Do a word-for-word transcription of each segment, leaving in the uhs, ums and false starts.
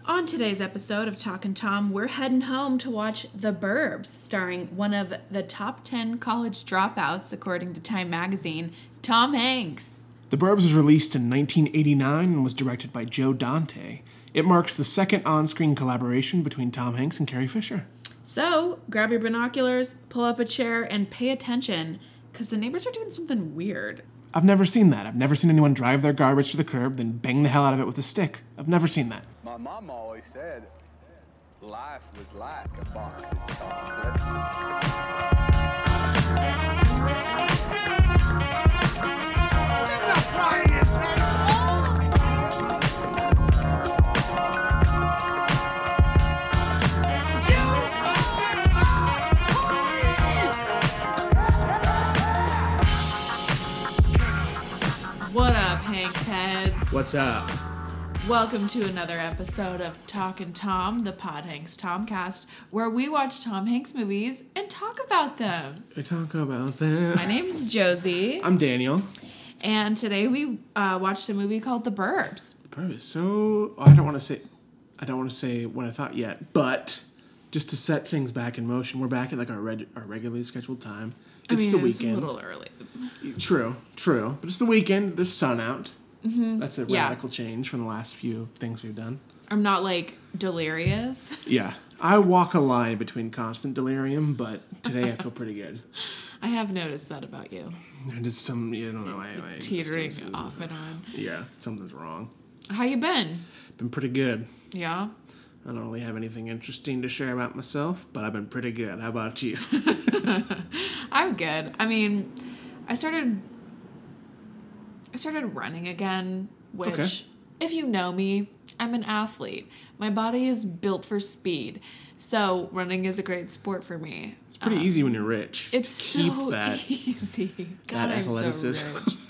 On today's episode of Talkin' Tom, we're heading home to watch The Burbs, starring one of the top ten college dropouts, according to Time magazine, Tom Hanks. The Burbs was released in nineteen eighty-nine and was directed by Joe Dante. It marks the second on-screen collaboration between Tom Hanks and Carrie Fisher. So, grab your binoculars, pull up a chair, and pay attention, because the neighbors are doing something weird. I've never seen that. I've never seen anyone drive their garbage to the curb, then bang the hell out of it with a stick. I've never seen that. My mom always said life was like a box of chocolates. What up, Hanks heads? What's up? Welcome to another episode of Talkin' Tom, the Pod Hanks Tomcast, where we watch Tom Hanks movies and talk about them. We talk about them. My name's Josie. I'm Daniel. And today we uh, watched a movie called The Burbs. The Burbs is so... I don't want to say... I don't want to say what I thought yet, but just to set things back in motion, we're back at like our, reg- our regularly scheduled time. It's I mean, the it's weekend. a little early. True, true. But it's the weekend. There's sun out. Mm-hmm. That's a yeah. radical change from the last few things we've done. I'm not, like, delirious. Yeah. I walk a line between constant delirium, but today I feel pretty good. I have noticed that about you. And just some, you don't know, I, I teetering just, off and on. Yeah, something's wrong. How you been? Been pretty good. Yeah? I don't really have anything interesting to share about myself, but I've been pretty good. How about you? I'm good. I mean, I started... I started running again, which, okay. if you know me, I'm an athlete. My body is built for speed, so running is a great sport for me. It's pretty um, easy when you're rich. It's to keep so that, easy. God, that I'm athleticism. so rich.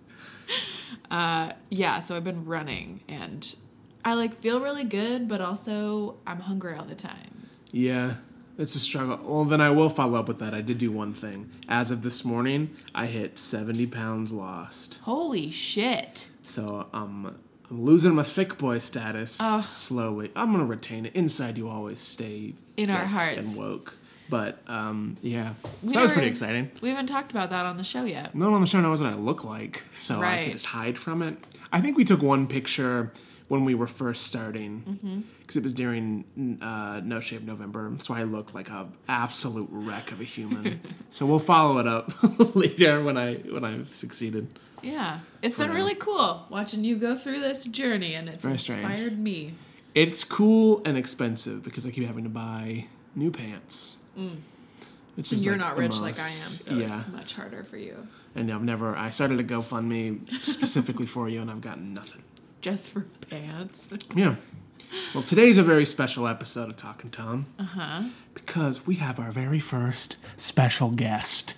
uh, yeah, so I've been running, and I like feel really good, but also I'm hungry all the time. Yeah. It's a struggle. Well, then I will follow up with that. I did do one thing. As of this morning, I hit seventy pounds lost. Holy shit. So um, I'm losing my thick boy status uh, slowly. I'm going to retain it. Inside, you always stay in our hearts and woke. But, um, yeah. So we that never, was pretty exciting. We haven't talked about that on the show yet. No one on the show knows what I look like, so right. I could just hide from it. I think we took one picture when we were first starting, because mm-hmm. it was during uh, No Shave November, so I looked like a absolute wreck of a human. So we'll follow it up later when I when I've succeeded. Yeah, it's been really cool watching you go through this journey, and it's Very inspired strange. me. It's cool and expensive because I keep having to buy new pants. Mm. Which and is you're like not the rich most, like I am, so yeah. it's much harder for you. And I've never. I started a GoFundMe specifically for you, and I've gotten nothing. Just for pants. Yeah. Well, today's a very special episode of Talkin' Tom. Uh-huh. Because we have our very first special guest.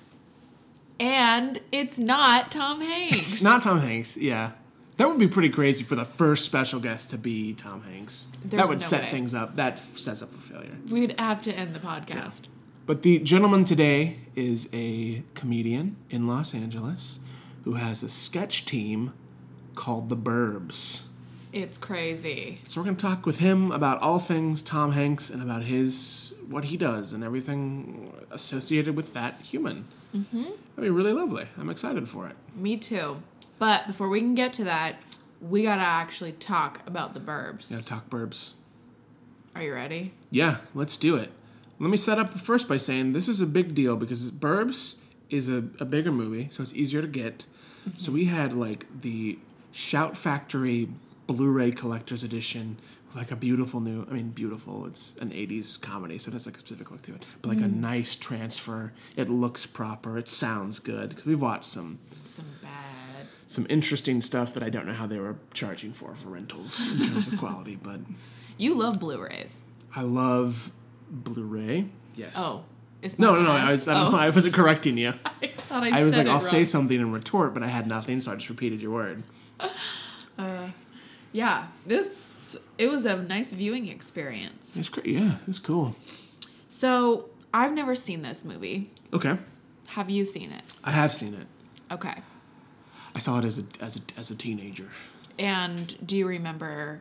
And it's not Tom Hanks. It's not Tom Hanks, yeah. That would be pretty crazy for the first special guest to be Tom Hanks. There's that would no set way. things up. That sets up for failure. We'd have to end the podcast. Yeah. But the gentleman today is a comedian in Los Angeles who has a sketch team called The Burbs. It's crazy. So we're going to talk with him about all things Tom Hanks and about his, what he does and everything associated with that human. Mm-hmm. That'd be really lovely. I'm excited for it. Me too. But before we can get to that, we got to actually talk about The Burbs. Yeah, talk Burbs. Are you ready? Yeah, let's do it. Let me set up first by saying this is a big deal because Burbs is a, a bigger movie, so it's easier to get. Mm-hmm. So we had like the Shout Factory Blu-ray Collector's Edition, like a beautiful new, I mean beautiful, it's an eighties comedy, so it has like a specific look to it, but like mm. a nice transfer. It looks proper, it sounds good, because we've watched some some bad some interesting stuff that I don't know how they were charging for for rentals in terms of quality, but you love Blu-rays. I love Blu-ray. Yes. Oh, it's no, not no, no. nice. I was, I, oh. know, I wasn't correcting you. I thought I, I was said like, it I'll wrong. say something in retort, but I had nothing, so I just repeated your word. Uh, yeah, this it was a nice viewing experience. It's great. Yeah, it's cool. So I've never seen this movie. Okay. Have you seen it? I have seen it. Okay. I saw it as a as a as a teenager. And do you remember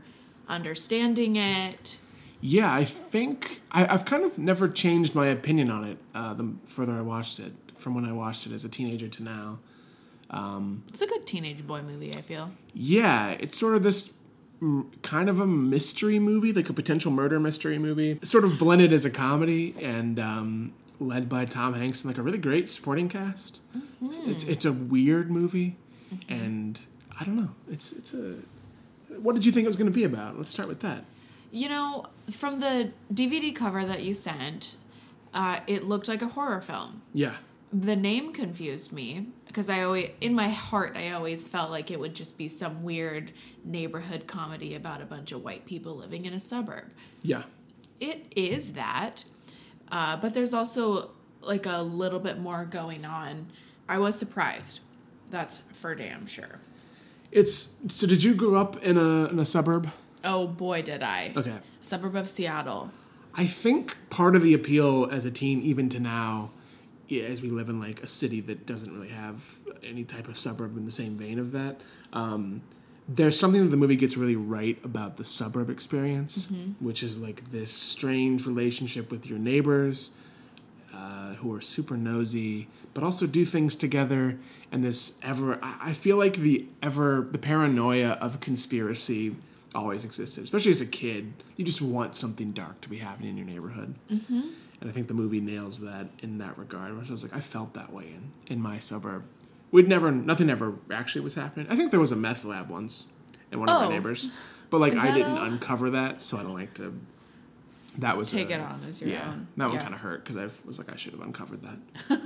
understanding it. Yeah, I think I, I've kind of never changed my opinion on it uh, the further I watched it, from when I watched it as a teenager to now. Um, It's a good teenage boy movie, I feel. yeah, it's sort of this mm, kind of a mystery movie, like a potential murder mystery movie, sort of blended as a comedy and um, led by Tom Hanks and like a really great supporting cast. Mm-hmm. It's it's a weird movie, mm-hmm. and I don't know. It's it's a. What did you think it was going to be about? Let's start with that. You know, from the D V D cover that you sent, uh, it looked like a horror film. Yeah. The name confused me because I always, in my heart, I always felt like it would just be some weird neighborhood comedy about a bunch of white people living in a suburb. Yeah. It is that, uh, but there's also like a little bit more going on. I was surprised. That's for damn sure. It's so. Did you grow up in a in a suburb? Oh boy, did I. Okay. Suburb of Seattle. I think part of the appeal as a teen, even to now, yeah, as we live in like a city that doesn't really have any type of suburb in the same vein of that, um, there's something that the movie gets really right about the suburb experience, mm-hmm. which is like this strange relationship with your neighbors uh, who are super nosy, but also do things together. And this ever, I feel like the ever, the paranoia of conspiracy always existed, especially as a kid. You just want something dark to be happening in your neighborhood. Mm-hmm. And I think the movie nails that in that regard. Which I was like, I felt that way in, in my suburb. We'd never, nothing ever actually was happening. I think there was a meth lab once in one of oh. our neighbors. But like, I didn't all? uncover that, so I don't like to... That was Take a, it on as your yeah, own. That one Yeah. kind of hurt because I was like, I should have uncovered that.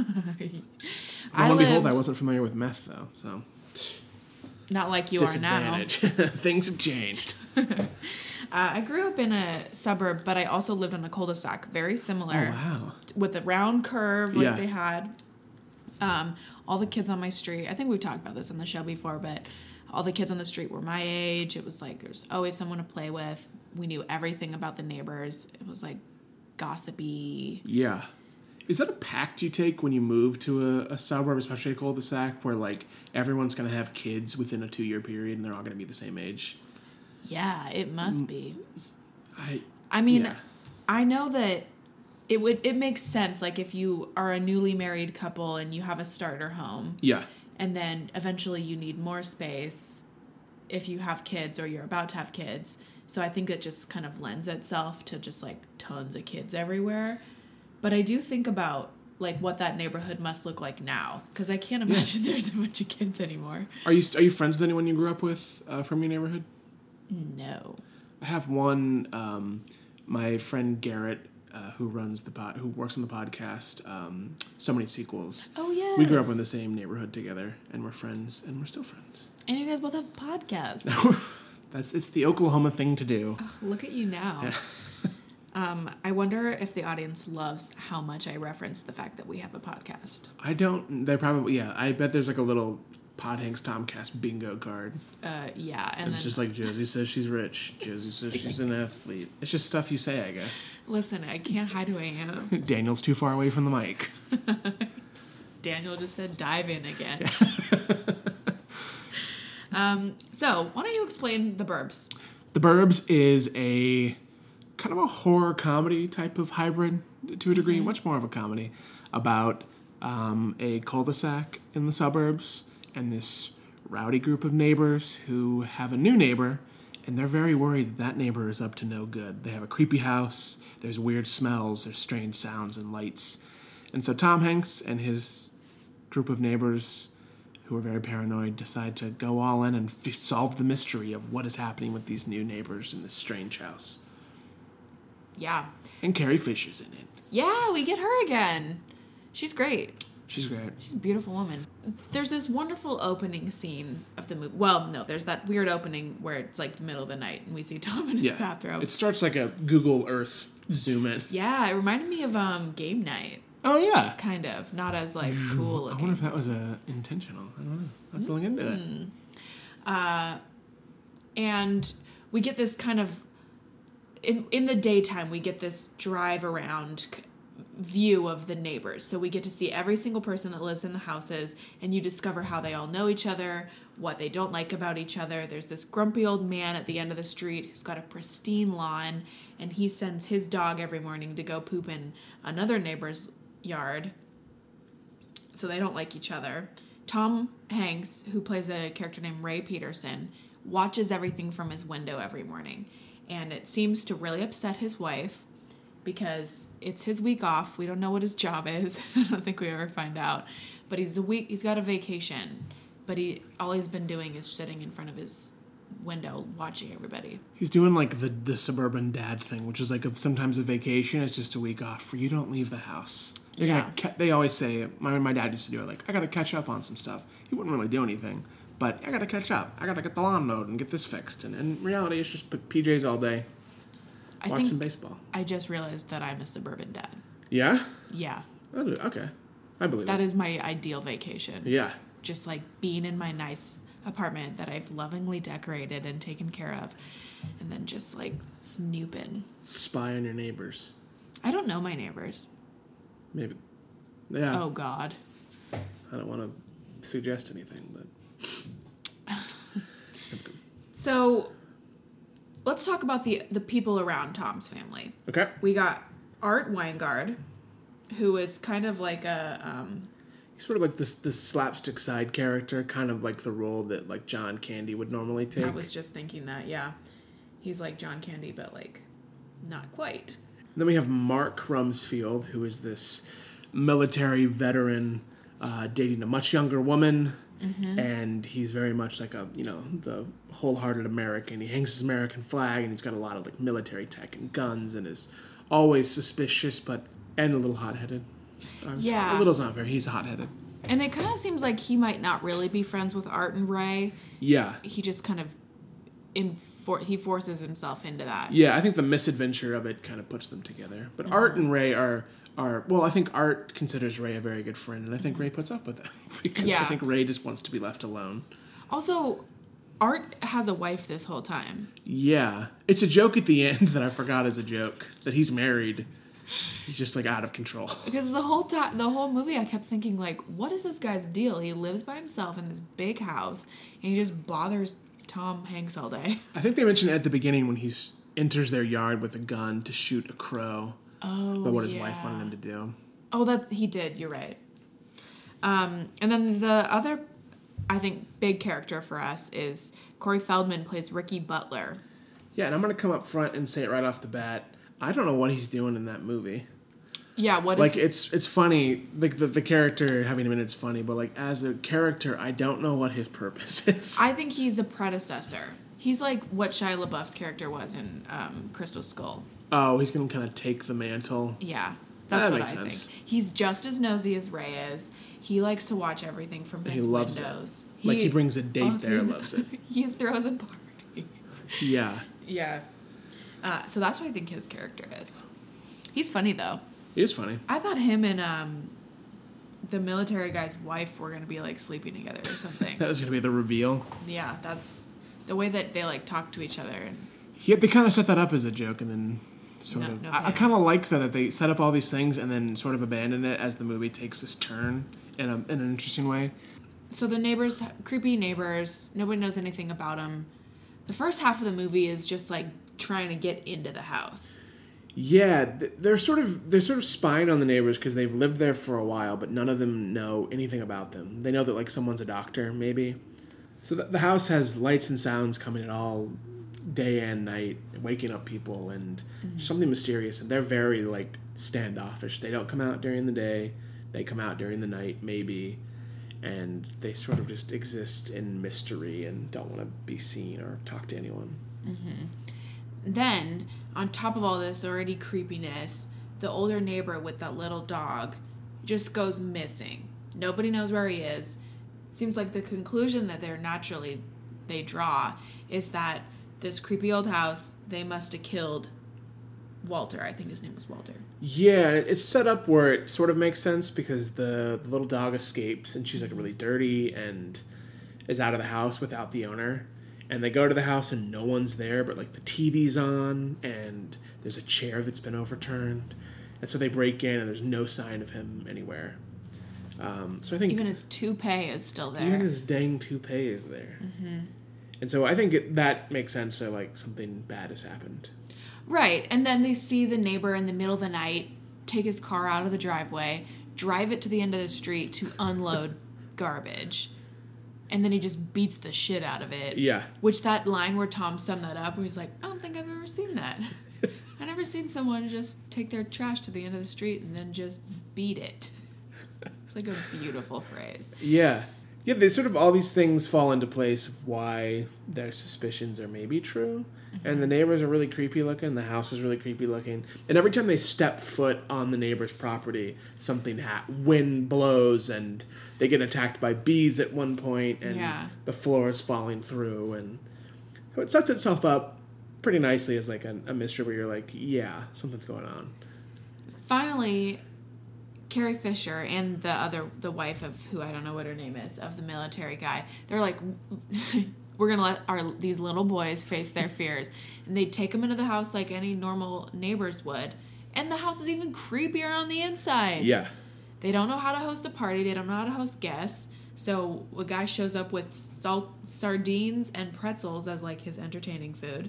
I Lo and behold, lived- I wasn't familiar with meth though, so Not like you are now. disadvantage. Things have changed. Uh, I grew up in a suburb, but I also lived on a cul-de-sac, very similar. Oh wow! With a round curve like Yeah. they had. Um, all the kids on my street, I think we've talked about this on the show before, but all the kids on the street were my age. It was like there's always someone to play with. We knew everything about the neighbors. It was like gossipy. Yeah. Is that a pact you take when you move to a, a suburb, especially a cul-de-sac, where like everyone's going to have kids within a two-year period and they're all going to be the same age? Yeah, it must be. I. I mean, yeah. I know that it would. It makes sense. Like if you are a newly married couple and you have a starter home, Yeah. and then eventually you need more space if you have kids or you're about to have kids. So I think it just kind of lends itself to just like tons of kids everywhere. But I do think about like what that neighborhood must look like now because I can't imagine yeah. there's a bunch of kids anymore. Are you are you friends with anyone you grew up with uh, from your neighborhood? No. I have one. Um, my friend Garrett, uh, who runs the pod, who works on the podcast, um, So Many Sequels. Oh yeah. We grew up in the same neighborhood together, and we're friends, and we're still friends. And you guys both have podcasts. That's it's the Oklahoma thing to do. Oh, look at you now. Yeah. um, I wonder if the audience loves how much I reference the fact that we have a podcast. I don't. They probably yeah. I bet there's like a little Pod Hanks Tomcast bingo card. Uh, yeah, and It's then just like Josie says she's rich. Josie says she's an athlete. It's just stuff you say, I guess. listen, I can't hide who I am. Daniel's too far away from the mic. Daniel just said dive in again. um, so, why don't you explain The Burbs? The Burbs is a kind of a horror comedy type of hybrid to a degree, mm-hmm. much more of a comedy, about um, a cul-de-sac in the suburbs and this rowdy group of neighbors who have a new neighbor, and they're very worried that that neighbor is up to no good. They have a creepy house, there's weird smells, there's strange sounds and lights. And so Tom Hanks and his group of neighbors who are very paranoid decide to go all in and f- solve the mystery of what is happening with these new neighbors in this strange house. Yeah. And Carrie Fisher's in it. Yeah, we get her again. She's great. She's great. She's a beautiful woman. There's this wonderful opening scene of the movie. Well, no, there's that weird opening where it's like the middle of the night and we see Tom in his Yeah. bathrobe. It starts like a Google Earth zoom in. Yeah, it reminded me of um, Game Night. Oh, yeah. Kind of. Not as, like, cool looking. I wonder if that was uh, intentional. I don't know. I have to look into mm. it. Uh, and we get this kind of... In, in the daytime, we get this drive around view of the neighbors. So we get to see every single person that lives in the houses, and you discover how they all know each other, what they don't like about each other. There's this grumpy old man at the end of the street who's got a pristine lawn, and he sends his dog every morning to go poop in another neighbor's yard. So they don't like each other. Tom Hanks, who plays a character named Ray Peterson, watches everything from his window every morning. And it seems to really upset his wife because it's his week off. We don't know what his job is. I don't think we ever find out. But he's a week he's got a vacation. But he all he's been doing is sitting in front of his window watching everybody. He's doing like the, the suburban dad thing, which is like a, sometimes a vacation is just a week off where you don't leave the house. You're Yeah. gonna ca- they always say, my my dad used to do it, like, I gotta catch up on some stuff. He wouldn't really do anything, but I gotta catch up. I gotta get the lawn mowed and get this fixed. And in reality, it's just P Js all day. I Watch think some baseball. I just realized that I'm a suburban dad. Yeah? Yeah. I do- Okay. I believe That it. is my ideal vacation. Yeah. Just like being in my nice apartment that I've lovingly decorated and taken care of, and then just like snooping. Spy on your neighbors. I don't know my neighbors. Maybe. Yeah. Oh God. I don't want to suggest anything, but... So let's talk about the the people around Tom's family. Okay. We got Art Weingard, who is kind of like a um, He's sort of like this this slapstick side character, kind of like the role that like John Candy would normally take. I was just thinking that, yeah. He's like John Candy, but like not quite. And then we have Mark Rumsfeld, who is this military veteran uh, dating a much younger woman. Mm-hmm. And he's very much like a, you know, the wholehearted American. He hangs his American flag, and he's got a lot of like military tech and guns, and is always suspicious, but and a little hot-headed. I'm Yeah. sorry, a little's not fair. He's hot-headed. And it kind of seems like he might not really be friends with Art and Ray. Yeah. He just kind of infor- he forces himself into that. Yeah, I think the misadventure of it kind of puts them together. But Mm-hmm. Art and Ray are are well, I think Art considers Ray a very good friend, and I think Ray puts up with it because Yeah. I think Ray just wants to be left alone. Also, Art has a wife this whole time. Yeah, it's a joke at the end that I forgot is a joke that he's married. He's just like out of control. Because the whole time, the whole movie, I kept thinking like, what is this guy's deal? He lives by himself in this big house, and he just bothers Tom Hanks all day. I think they mentioned at the beginning when he enters their yard with a gun to shoot a crow. Oh, But what his yeah. wife wanted him to do. Oh, that he did. You're right. Um, and then the other, I think, big character for us is Corey Feldman plays Ricky Butler. Yeah, and I'm gonna come up front and say it right off the bat. I don't know what he's doing in that movie. Yeah, what is Like it's it's funny, like the, the character having him in it's funny, but like as a character, I don't know what his purpose is. I think he's a predecessor. He's like what Shia LaBeouf's character was in um, Crystal Skull. Oh, he's gonna kind of take the mantle. Yeah, that's That what makes I sense. think. He's just as nosy as Ray is. He likes to watch everything from his He loves it. windows. Like he brings a date Oh, there, he- loves it. He throws a party. Yeah, Yeah. Uh, so that's what I think his character is. He's funny though. he is funny. I thought him and um, the military guy's wife were gonna be like sleeping together or something. That was gonna be the reveal. Yeah, that's the way that they like talk to each other. And Yeah, they kind of set that up as a joke, and then sort No- of. no I, I pay. kind of like that that they set up all these things and then sort of abandon it as the movie takes this turn in a in an interesting way. so the neighbors, creepy neighbors, nobody knows anything about them. The first half of the movie is just like trying to get into the house. Yeah, th- they're sort of they're sort of spying on the neighbors because they've lived there for a while, but none of them know anything about them. They know that like someone's a doctor, maybe. So the, the house has lights and sounds coming in all day and night, waking up people, and something mysterious. And they're very like standoffish. They don't come out during the day. They come out during the night, maybe, and they sort of just exist in mystery and don't want to be seen or talk to anyone. Then, on top of all this already creepiness, the older neighbor with that little dog just goes missing. Nobody knows where he is. Seems like the conclusion that they're naturally they draw is that this creepy old house, they must have killed Walter. I think his name was Walter. Yeah, it- it's set up where it sort of makes sense because the, the little dog escapes and she's like really dirty and is out of the house without the owner. And they go to the house and no one's there, but like the T V's on and there's a chair that's been overturned. And so they break in, and there's no sign of him anywhere. Um, so I think even his toupee is still there. Even his dang toupee is there. Mm-hmm. And so I think it, that makes sense that, like, something bad has happened. Right. And then they see the neighbor in the middle of the night take his car out of the driveway, drive it to the end of the street to unload garbage. And then he just beats the shit out of it. Yeah. Which that line where Tom summed that up, where he's like, I don't think I've ever seen that. I've never seen someone just take their trash to the end of the street and then just beat it. It's like a beautiful phrase. Yeah. Yeah, they sort of, all these things fall into place of why their suspicions are maybe true. Mm-hmm. And the neighbors are really creepy looking. The house is really creepy looking. And every time they step foot on the neighbor's property, something ha- wind blows and they get attacked by bees at one point and yeah. the floor is falling through. And so it sets itself up pretty nicely as like a, a mystery where you're like, yeah, something's going on. Finally, Carrie Fisher and the other, the wife of who I don't know what her name is, of the military guy, they're like, we're going to let our these little boys face their fears. And they take them into the house like any normal neighbors would. And the house is even creepier on the inside. Yeah. They don't know how to host a party. They don't know how to host guests. So a guy shows up with salt sardines and pretzels as like his entertaining food.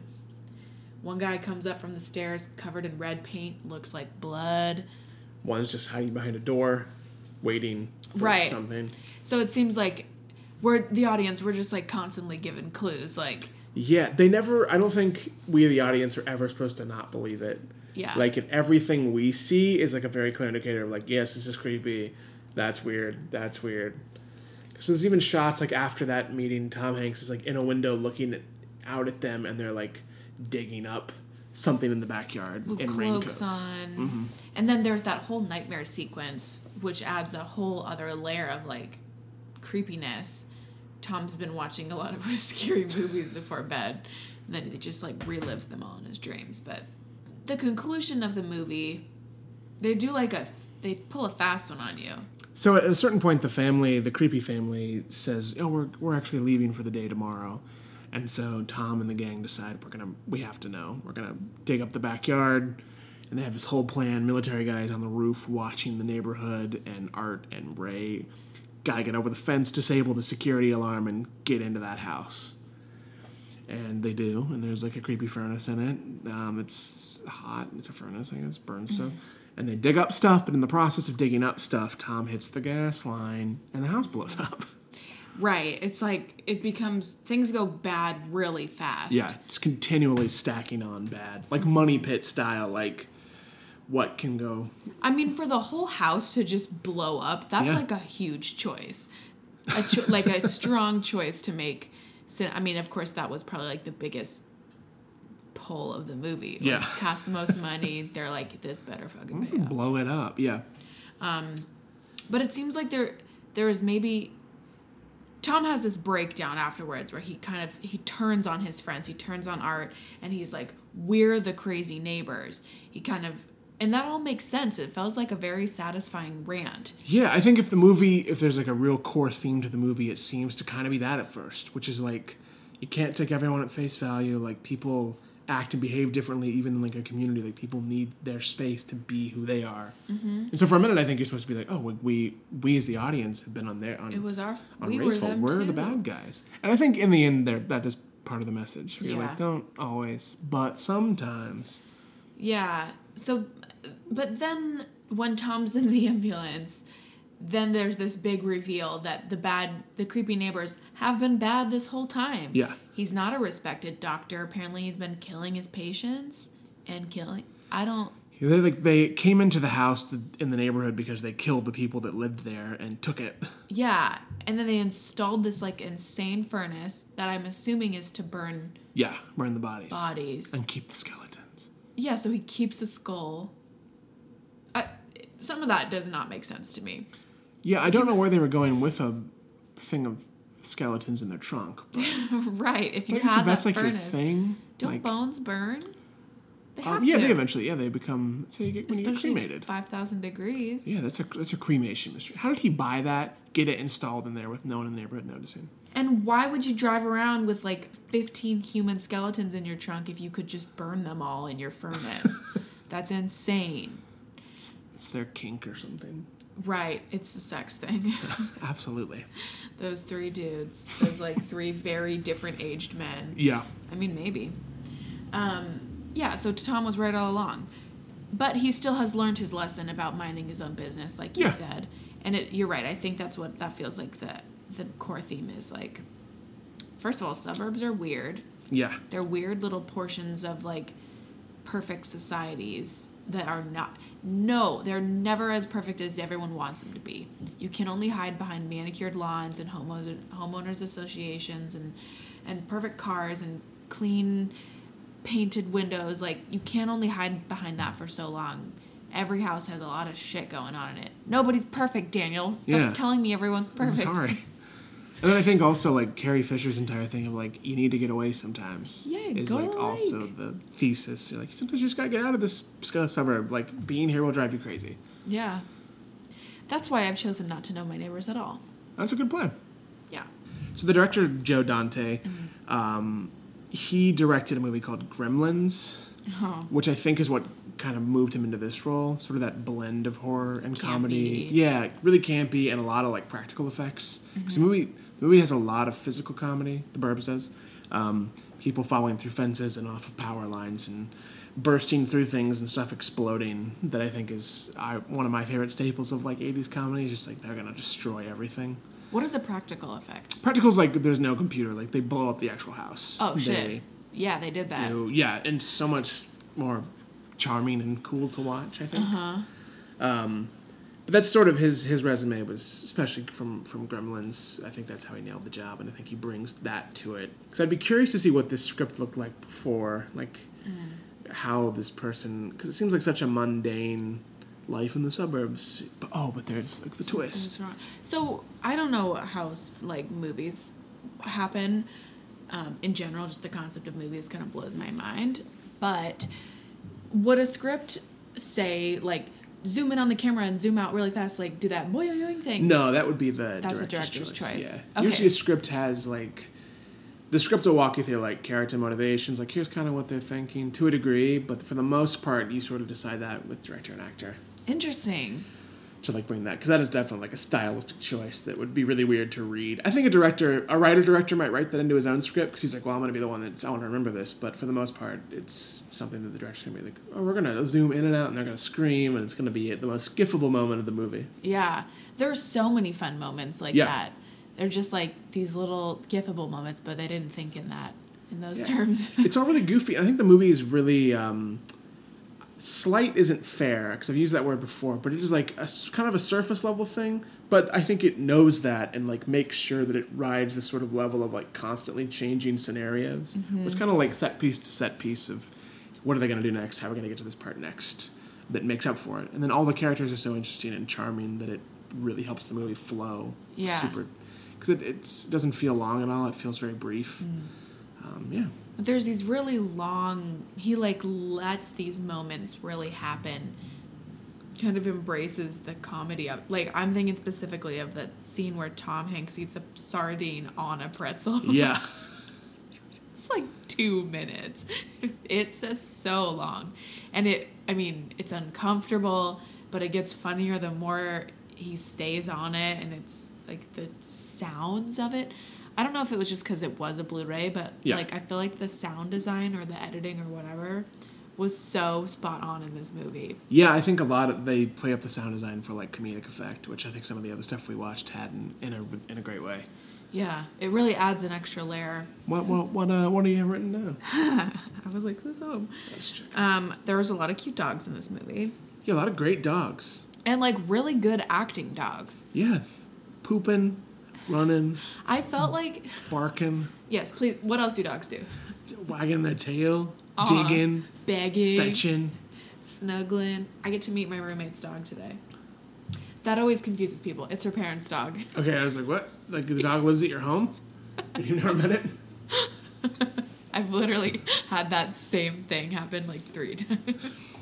One guy comes up from the stairs covered in red paint, looks like blood. One's just hiding behind a door, waiting for right. something. So it seems like we're, the audience, we're just like constantly given clues. Like, yeah, they never, I don't think we, the audience, are ever supposed to not believe it. Yeah. Like, in everything we see is like a very clear indicator of like, yes, this is creepy. That's weird. That's weird. So there's even shots like after that meeting, Tom Hanks is like in a window looking at, out at them, and they're like digging up something in the backyard with in cloaks raincoats. on. Mm-hmm. And then there's that whole nightmare sequence, which adds a whole other layer of like creepiness. Tom's been watching a lot of scary movies before bed, and then he just like relives them all in his dreams. But the conclusion of the movie, they do like a, they pull a fast one on you. So at a certain point, the family, the creepy family, says, "Oh, we're we're actually leaving for the day tomorrow," and so Tom and the gang decide we're gonna we have to know. We're gonna dig up the backyard, and they have this whole plan. Military guys on the roof watching the neighborhood, and Art and Ray gotta get over the fence, disable the security alarm, and get into that house. And they do, and there's like a creepy furnace in it. Um, it's hot. It's a furnace, I guess, burn stuff. And they dig up stuff, but in the process of digging up stuff, Tom hits the gas line, and the house blows up. Right. It's like, it becomes, things go bad really fast. Yeah, it's continually stacking on bad. Like Money Pit style, like, what can go... I mean, for the whole house to just blow up, that's Yeah. like a huge choice. A cho- like a strong choice to make. So, I mean, of course, that was probably like the biggest pull of the movie. Like, Yeah. cost the most money. They're like, this better fucking pay off. Blow it up, yeah. But it seems like there there is maybe... Tom has this breakdown afterwards where he kind of, he turns on his friends. He turns on Art, and he's like, we're the crazy neighbors. He kind of... And that all makes sense. It feels like a very satisfying rant. Yeah, I think if the movie, if there's like a real core theme to the movie, it seems to kind of be that at first, which is like, you can't take everyone at face value. Like, people act and behave differently, even in like a community. Like, people need their space to be who they are. Mm-hmm. And so for a minute, I think you're supposed to be like, oh, we we, we as the audience have been on their on. It was our. on We were Ray's fault. them We're too. the bad guys. And I think in the end, there that is part of the message. You're Yeah. like, don't always, but sometimes. Yeah. So, but then when Tom's in the ambulance, then there's this big reveal that the bad, the creepy neighbors have been bad this whole time. Yeah. He's not a respected doctor. Apparently, he's been killing his patients and killing. I don't. They like they came into the house in the neighborhood because they killed the people that lived there and took it. Yeah, and then they installed this like insane furnace that I'm assuming is to burn Yeah, burn the bodies. bodies. And keep the skeletons. Yeah, so he keeps the skull. I, some of that does not make sense to me. Yeah, I don't know where they were going with a thing of skeletons in their trunk. But Right, if you I guess have if that's that like your furnace, thing. don't like, bones burn? They um, have yeah, to. they eventually, yeah, they become, say you get, when you get Especially cremated. five thousand degrees. Yeah, that's a that's a cremation mystery. How did he buy that, get it installed in there with no one in the neighborhood noticing? And why would you drive around with like fifteen human skeletons in your trunk if you could just burn them all in your furnace? That's insane. It's it's their kink or something. Right. It's a sex thing. Absolutely. Those three dudes. Those, like, three very different aged men. Yeah. I mean, maybe. Um, yeah, so Tom was right all along. But he still has learned his lesson about minding his own business, like you Yeah. said. And it, you're right. I think that's what that feels like the, the core theme is. Like, first of all, suburbs are weird. Yeah. They're weird little portions of, like, perfect societies that are not... No, they're never as perfect as everyone wants them to be. You can only hide behind manicured lawns and homeowners, homeowners associations and, and perfect cars and clean painted windows. Like, you can only hide behind that for so long. Every house has a lot of shit going on in it. Nobody's perfect, Daniel. Stop Yeah. telling me everyone's perfect. I'm sorry. And then I think also, like, Carrie Fisher's entire thing of, like, you need to get away sometimes. Yeah, is, go like, to the also lake. the thesis. You're like, sometimes you just gotta get out of this sc- suburb. Like, being here will drive you crazy. Yeah. That's why I've chosen not to know my neighbors at all. That's a good plan. Yeah. So the director, Joe Dante, Mm-hmm. um, he directed a movie called Gremlins, Oh. which I think is what kind of moved him into this role. Sort of that blend of horror and comedy. Campy. Yeah, really campy and a lot of, like, practical effects. Because Mm-hmm. the movie, the movie has a lot of physical comedy, The Burbs does. Um, people falling through fences and off of power lines and bursting through things and stuff exploding that I think is I, one of my favorite staples of, like, eighties comedy. Is just, like, they're going to destroy everything. What is a practical effect? Practical's like there's no computer, like they blow up the actual house. Oh, shit. They Yeah, they did that. do, yeah, and so much more charming and cool to watch, I think. Uh-huh. Um, but that's sort of his his resume was, especially from from Gremlins. I think that's how he nailed the job, and I think he brings that to it. Because I'd be curious to see what this script looked like before, like Mm. how this person, because it seems like such a mundane life in the suburbs. But oh, but there's like the twist. What's wrong? So I don't know how like movies happen um, in general. Just the concept of movies kind of blows my mind. But would a script say like zoom in on the camera and zoom out really fast, like do that boing thing? No, that would be the That's the director's, director's choice. choice. Yeah. Okay. Usually a script has like the script will walk you through like character motivations, like here's kind of what they're thinking to a degree, but for the most part you sort of decide that with director and actor Interesting. to like bring that, because that is definitely like a stylistic choice that would be really weird to read. I think a director, a writer director might write that into his own script because he's like, well, I'm going to be the one that's I want to remember this, but for the most part it's something that the director's going to be like, oh, we're going to zoom in and out and they're going to scream and it's going to be the most gifable moment of the movie. Yeah, there's so many fun moments like Yeah. that. They're just like these little gifable moments, but they didn't think in that in those Yeah. terms. It's all really goofy. I think the movie is really um, slight isn't fair because I've used that word before, but it is like a s- kind of a surface level thing. But I think it knows that and like makes sure that it rides this sort of level of like constantly changing scenarios. Mm-hmm. It's kind of like set piece to set piece of what are they going to do next? How are we going to get to this part next? That makes up for it. And then all the characters are so interesting and charming that it really helps the movie flow. Yeah. Super. Because it it's, doesn't feel long at all. It feels very brief. Mm. Um, yeah. But there's these really long, he like lets these moments really happen, kind of embraces the comedy of, like I'm thinking specifically of that scene where Tom Hanks eats a sardine on a pretzel. Yeah. It's like two minutes. It's just so long. And it, I mean, it's uncomfortable, but it gets funnier the more he stays on it, and it's like the sounds of it. I don't know if it was just because it was a Blu-ray, but Yeah. like I feel like the sound design or the editing or whatever was so spot on in this movie. Yeah, I think a lot of they play up the sound design for like comedic effect, which I think some of the other stuff we watched had in, in a in a great way. Yeah, it really adds an extra layer. What what what uh what do you have written down? I was like, who's home? Let's check. Um, there was a lot of cute dogs in this movie. Yeah, a lot of great dogs. And like really good acting dogs. Yeah, pooping, running, I felt like, barking, yes, please, what else do dogs do? wagging their tail, Uh-huh. digging, Begging, fetching. snuggling. I get to meet my roommate's dog today. That always confuses people. It's her parents' dog. Okay, I was like, what? Like the dog lives at your home? You never met it? I've literally had that same thing happen like three times.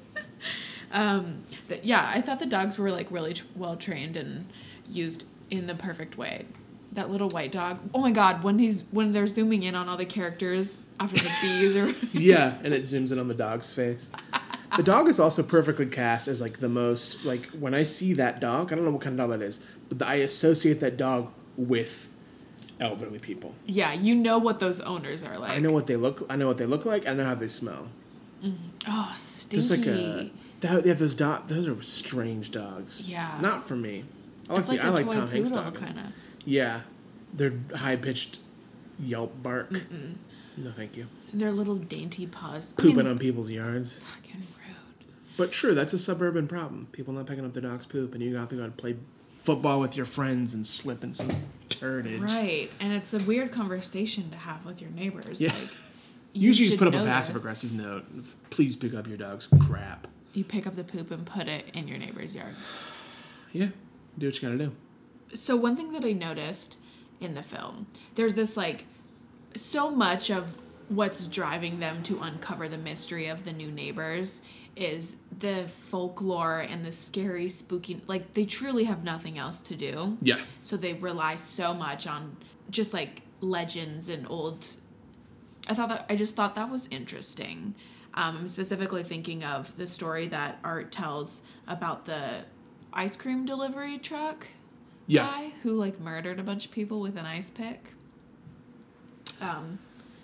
um, but yeah, I thought the dogs were like really tr- well trained and used in the perfect way. That little white dog. Oh my god, when he's when they're zooming in on all the characters after the bees or Yeah, and it zooms in on the dog's face. The dog is also perfectly cast as like the most like when I see that dog, I don't know what kind of dog that is, but I associate that dog with elderly people. Yeah, you know what those owners are like. I know what they look. I know what they look like. I know how they smell. Mm-hmm. Oh, stinky. There's like a they have those dog. Those are strange dogs. Yeah. Not for me. I like it's like the, I a like toy Tom Hanks poodle, dog. kind of. Yeah, their high pitched yelp bark. Mm-mm. No, thank you. Their little dainty paws. Pooping I mean, on people's yards. Fucking rude. But true, that's a suburban problem. People not picking up their dog's poop, and you have to go and play football with your friends and slip in some turdage. Right, and it's a weird conversation to have with your neighbors. Yeah. Like, you Usually, just should put up a know passive this. aggressive note. Please pick up your dog's crap. You pick up the poop and put it in your neighbor's yard. Yeah, do what you gotta do. So one thing that I noticed in the film, there's this like, so much of what's driving them to uncover the mystery of the new neighbors is the folklore and the scary, spooky, like they truly have nothing else to do. Yeah. So they rely so much on just like legends and old, I thought that, I just thought that was interesting. Um, I'm specifically thinking of the story that Art tells about the ice cream delivery truck Yeah. guy who like murdered a bunch of people with an ice pick. Um,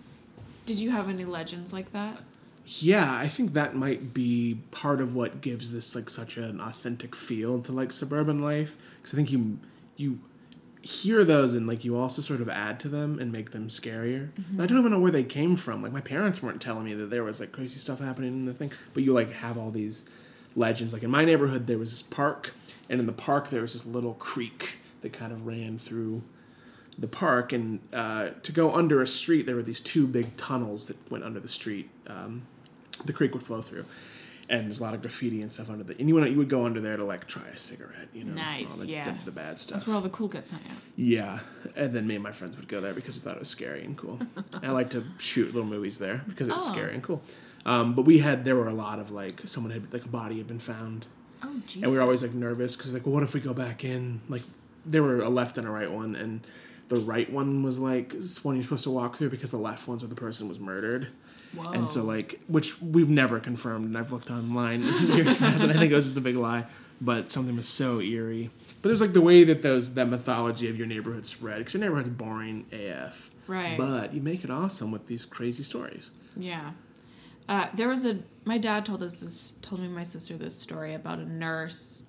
did you have any legends like that? Yeah, I think that might be part of what gives this like such an authentic feel to like suburban life. Because I think you you hear those and like you also sort of add to them and make them scarier. Mm-hmm. I don't even know where they came from. Like my parents weren't telling me that there was like crazy stuff happening in the thing, but you like have all these legends. Like in my neighborhood, there was this park, and in the park there was this little creek that kind of ran through the park, and uh, to go under a street, there were these two big tunnels that went under the street. Um, the creek would flow through, and there's a lot of graffiti and stuff under the. And you would you would go under there to like try a cigarette, you know, Nice, all the, yeah. the, the bad stuff. That's where all the cool kids hang out. Yeah, and then me and my friends would go there because we thought it was scary and cool. And I like to shoot little movies there because it's Oh. scary and cool. Um, but we had there were a lot of like someone had like a body had been found, Oh, Jesus. and we were always like nervous because like, well, what if we go back in? Like, there were a left and a right one, and the right one was like one you're supposed to walk through because the left one's where the person was murdered. Whoa. And so like, which we've never confirmed, and I've looked online years past, and I think it was just a big lie. But something was so eerie. But there's like the way that those that mythology of your neighborhood spread, because your neighborhood's boring A F. Right. But you make it awesome with these crazy stories. Yeah. Uh, there was a, my dad told us this, told me and my sister this story about a nurse.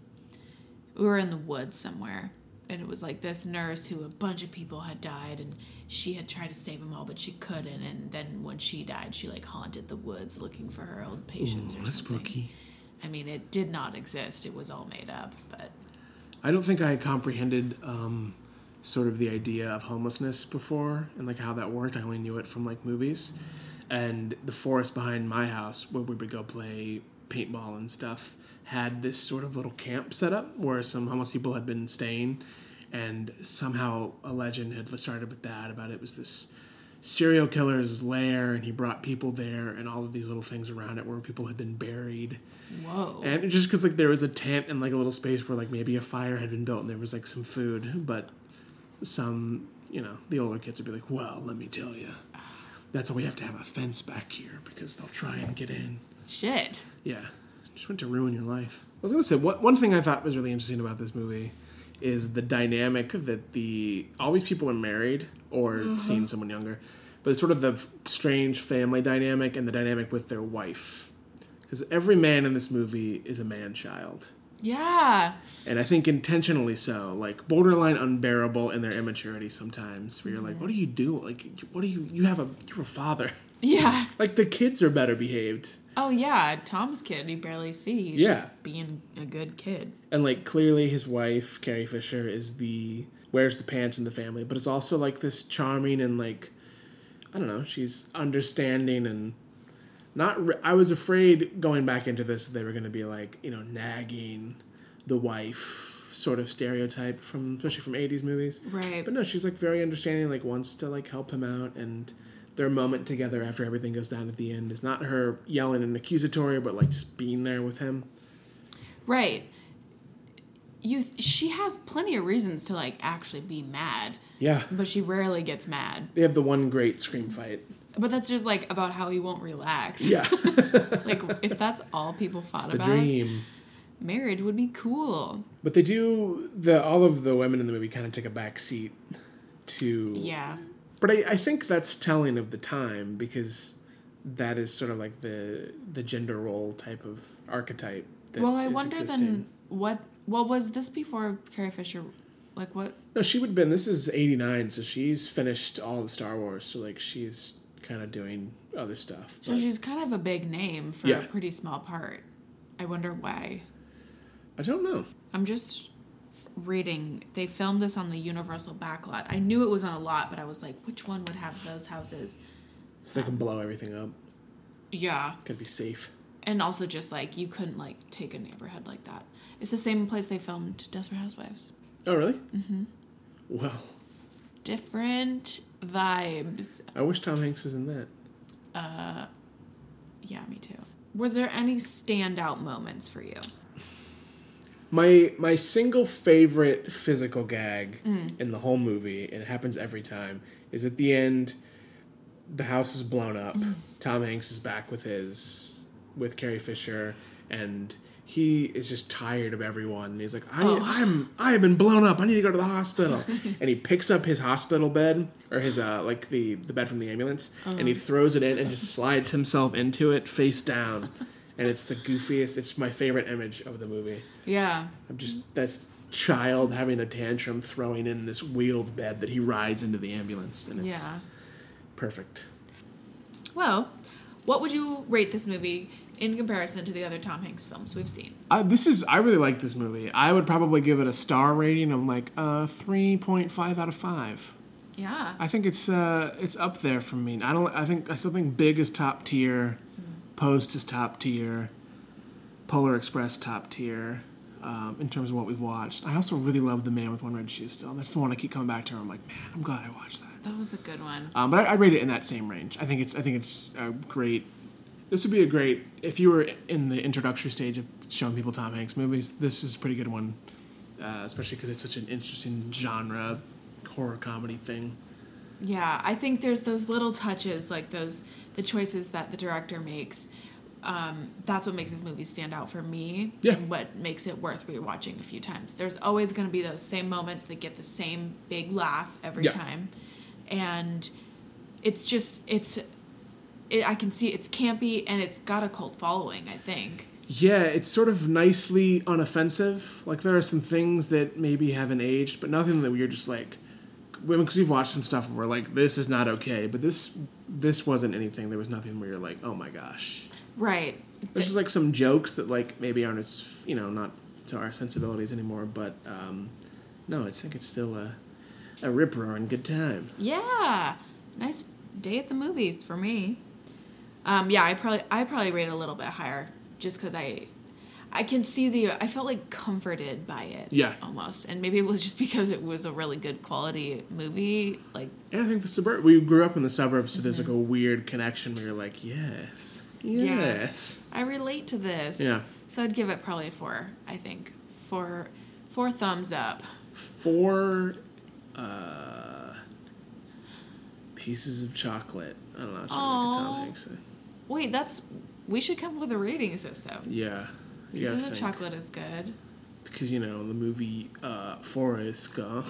We were in the woods somewhere, and it was like this nurse who a bunch of people had died, and she had tried to save them all, but she couldn't. And then when she died, she like haunted the woods looking for her old patients. Ooh, or that's something. spooky. I mean, it did not exist. It was all made up, but I don't think I had comprehended um, sort of the idea of homelessness before and like how that worked. I only knew it from like movies. And the forest behind my house, where we would go play paintball and stuff, had this sort of little camp set up where some homeless people had been staying. And somehow a legend had started with that about it was this serial killer's lair, and he brought people there, and all of these little things around it where people had been buried. whoa. And just because like there was a tent and like a little space where like maybe a fire had been built and there was like some food, but some, you know, the older kids would be like, well, let me tell you, that's why we have to have a fence back here because they'll try and get in. Shit. Yeah, just went to ruin your life. I was gonna say what one thing I thought was really interesting about this movie is the dynamic that the all these people are married or Mm-hmm. seeing someone younger, but it's sort of the f- strange family dynamic and the dynamic with their wife, because every man in this movie is a man-child. Yeah. And I think intentionally so, like borderline unbearable in their immaturity sometimes. Where you're like, "What are you doing? Like, what do you? You have a you're a father. Yeah. Like the kids are better behaved, Oh, yeah. Tom's kid, you barely see. He's Yeah. just being a good kid. and like clearly his wife Carrie Fisher is the wears the pants in the family, but it's also like this charming and like I don't know, she's understanding and not. Re- I was afraid going back into this they were going to be like you know nagging the wife sort of stereotype from especially from eighties movies. Right. But no, she's like very understanding, like wants to like help him out, and their moment together after everything goes down at the end is not her yelling and accusatory, but like just being there with him. Right. You, she has plenty of reasons to like actually be mad, Yeah. but she rarely gets mad. They have the one great scream fight. But that's just like about how he won't relax. Yeah. Like if that's all people thought The about, dream. marriage would be cool. But they do, the all of the women in the movie kind of take a back seat to... Yeah. But I, I think that's telling of the time, because that is sort of like the the gender role type of archetype that Well, I is wonder existing. then what. Well, was this before Carrie Fisher? Like what? No, she would have been, this is eighty-nine, so she's finished all the Star Wars, so like she's kind of doing other stuff. So but she's kind of a big name for Yeah. a pretty small part. I wonder why. I don't know. I'm just reading. They filmed this on the Universal backlot. I knew it was on a lot, but I was like, which one would have those houses? So they can blow everything up. Yeah. Gotta be safe. And also just like you couldn't like take a neighborhood like that. It's the same place they filmed Desperate Housewives. Oh, really? Mm-hmm. Well, Different vibes. I wish Tom Hanks was in that. Uh, yeah, me too. Was there any standout moments for you? My my single favorite physical gag Mm. in the whole movie, and it happens every time, is at the end. The house is blown up. Mm. Tom Hanks is back with his with Carrie Fisher, and he is just tired of everyone. And he's like, I, Oh. I'm I have been blown up. I need to go to the hospital. And he picks up his hospital bed, or his uh like the the bed from the ambulance, and he throws it in and just slides himself into it face down. And it's the goofiest. It's my favorite image of the movie. Yeah. I'm just that's child having a tantrum, throwing in this wheeled bed that he rides into the ambulance, and it's Yeah. perfect. Well, what would you rate this movie in comparison to the other Tom Hanks films we've seen? Uh, this is I really like this movie. I would probably give it a star rating of like uh three point five out of five. Yeah. I think it's uh it's up there for me. I don't. I think I still think Big is top tier, Post is top tier, Polar Express top tier. Um, in terms of what we've watched, I also really love The Man with One Red Shoe. Still, that's the one I keep coming back to. I'm like, man, I'm glad I watched that. That was a good one. Um, but I, I rate it in that same range. I think it's I think it's a great. This would be a great if you were in the introductory stage of showing people Tom Hanks movies. This is a pretty good one, uh, especially because it's such an interesting genre, horror comedy thing. Yeah, I think there's those little touches, like those the choices that the director makes. Um, that's what makes this movie stand out for me. Yeah. And what makes it worth rewatching a few times. There's always going to be those same moments that get the same big laugh every Yeah. time, and it's just it's. It, I can see it's campy and it's got a cult following, I think. Yeah, it's sort of nicely unoffensive. Like there are some things that maybe haven't aged, but nothing that we're just like. Because we've watched some stuff where we're like, this is not okay, but this this wasn't anything. There was nothing where you're like, oh my gosh. Right. There's just like some jokes that like maybe aren't as you know not to our sensibilities anymore, but um, no, I think it's still a a rip roaring good time. Yeah. Nice day at the movies for me. Um, yeah, I probably I probably rate it a little bit higher just because I I can see the I felt like comforted by it. Yeah. Almost, and maybe it was just because it was a really good quality movie. Like And I think the suburb we grew up in the suburbs, so there's like a weird connection where you're like, yes, yes, I relate to this. Yeah. So I'd give it probably a four. I think four four thumbs up. four uh, pieces of chocolate. I don't know. It's not like a Tom Aw. Hanks thing. Wait, that's we should come up with a rating system. Yeah, you gotta Pieces of think. chocolate is good. Because you know the movie uh, Forrest Gump.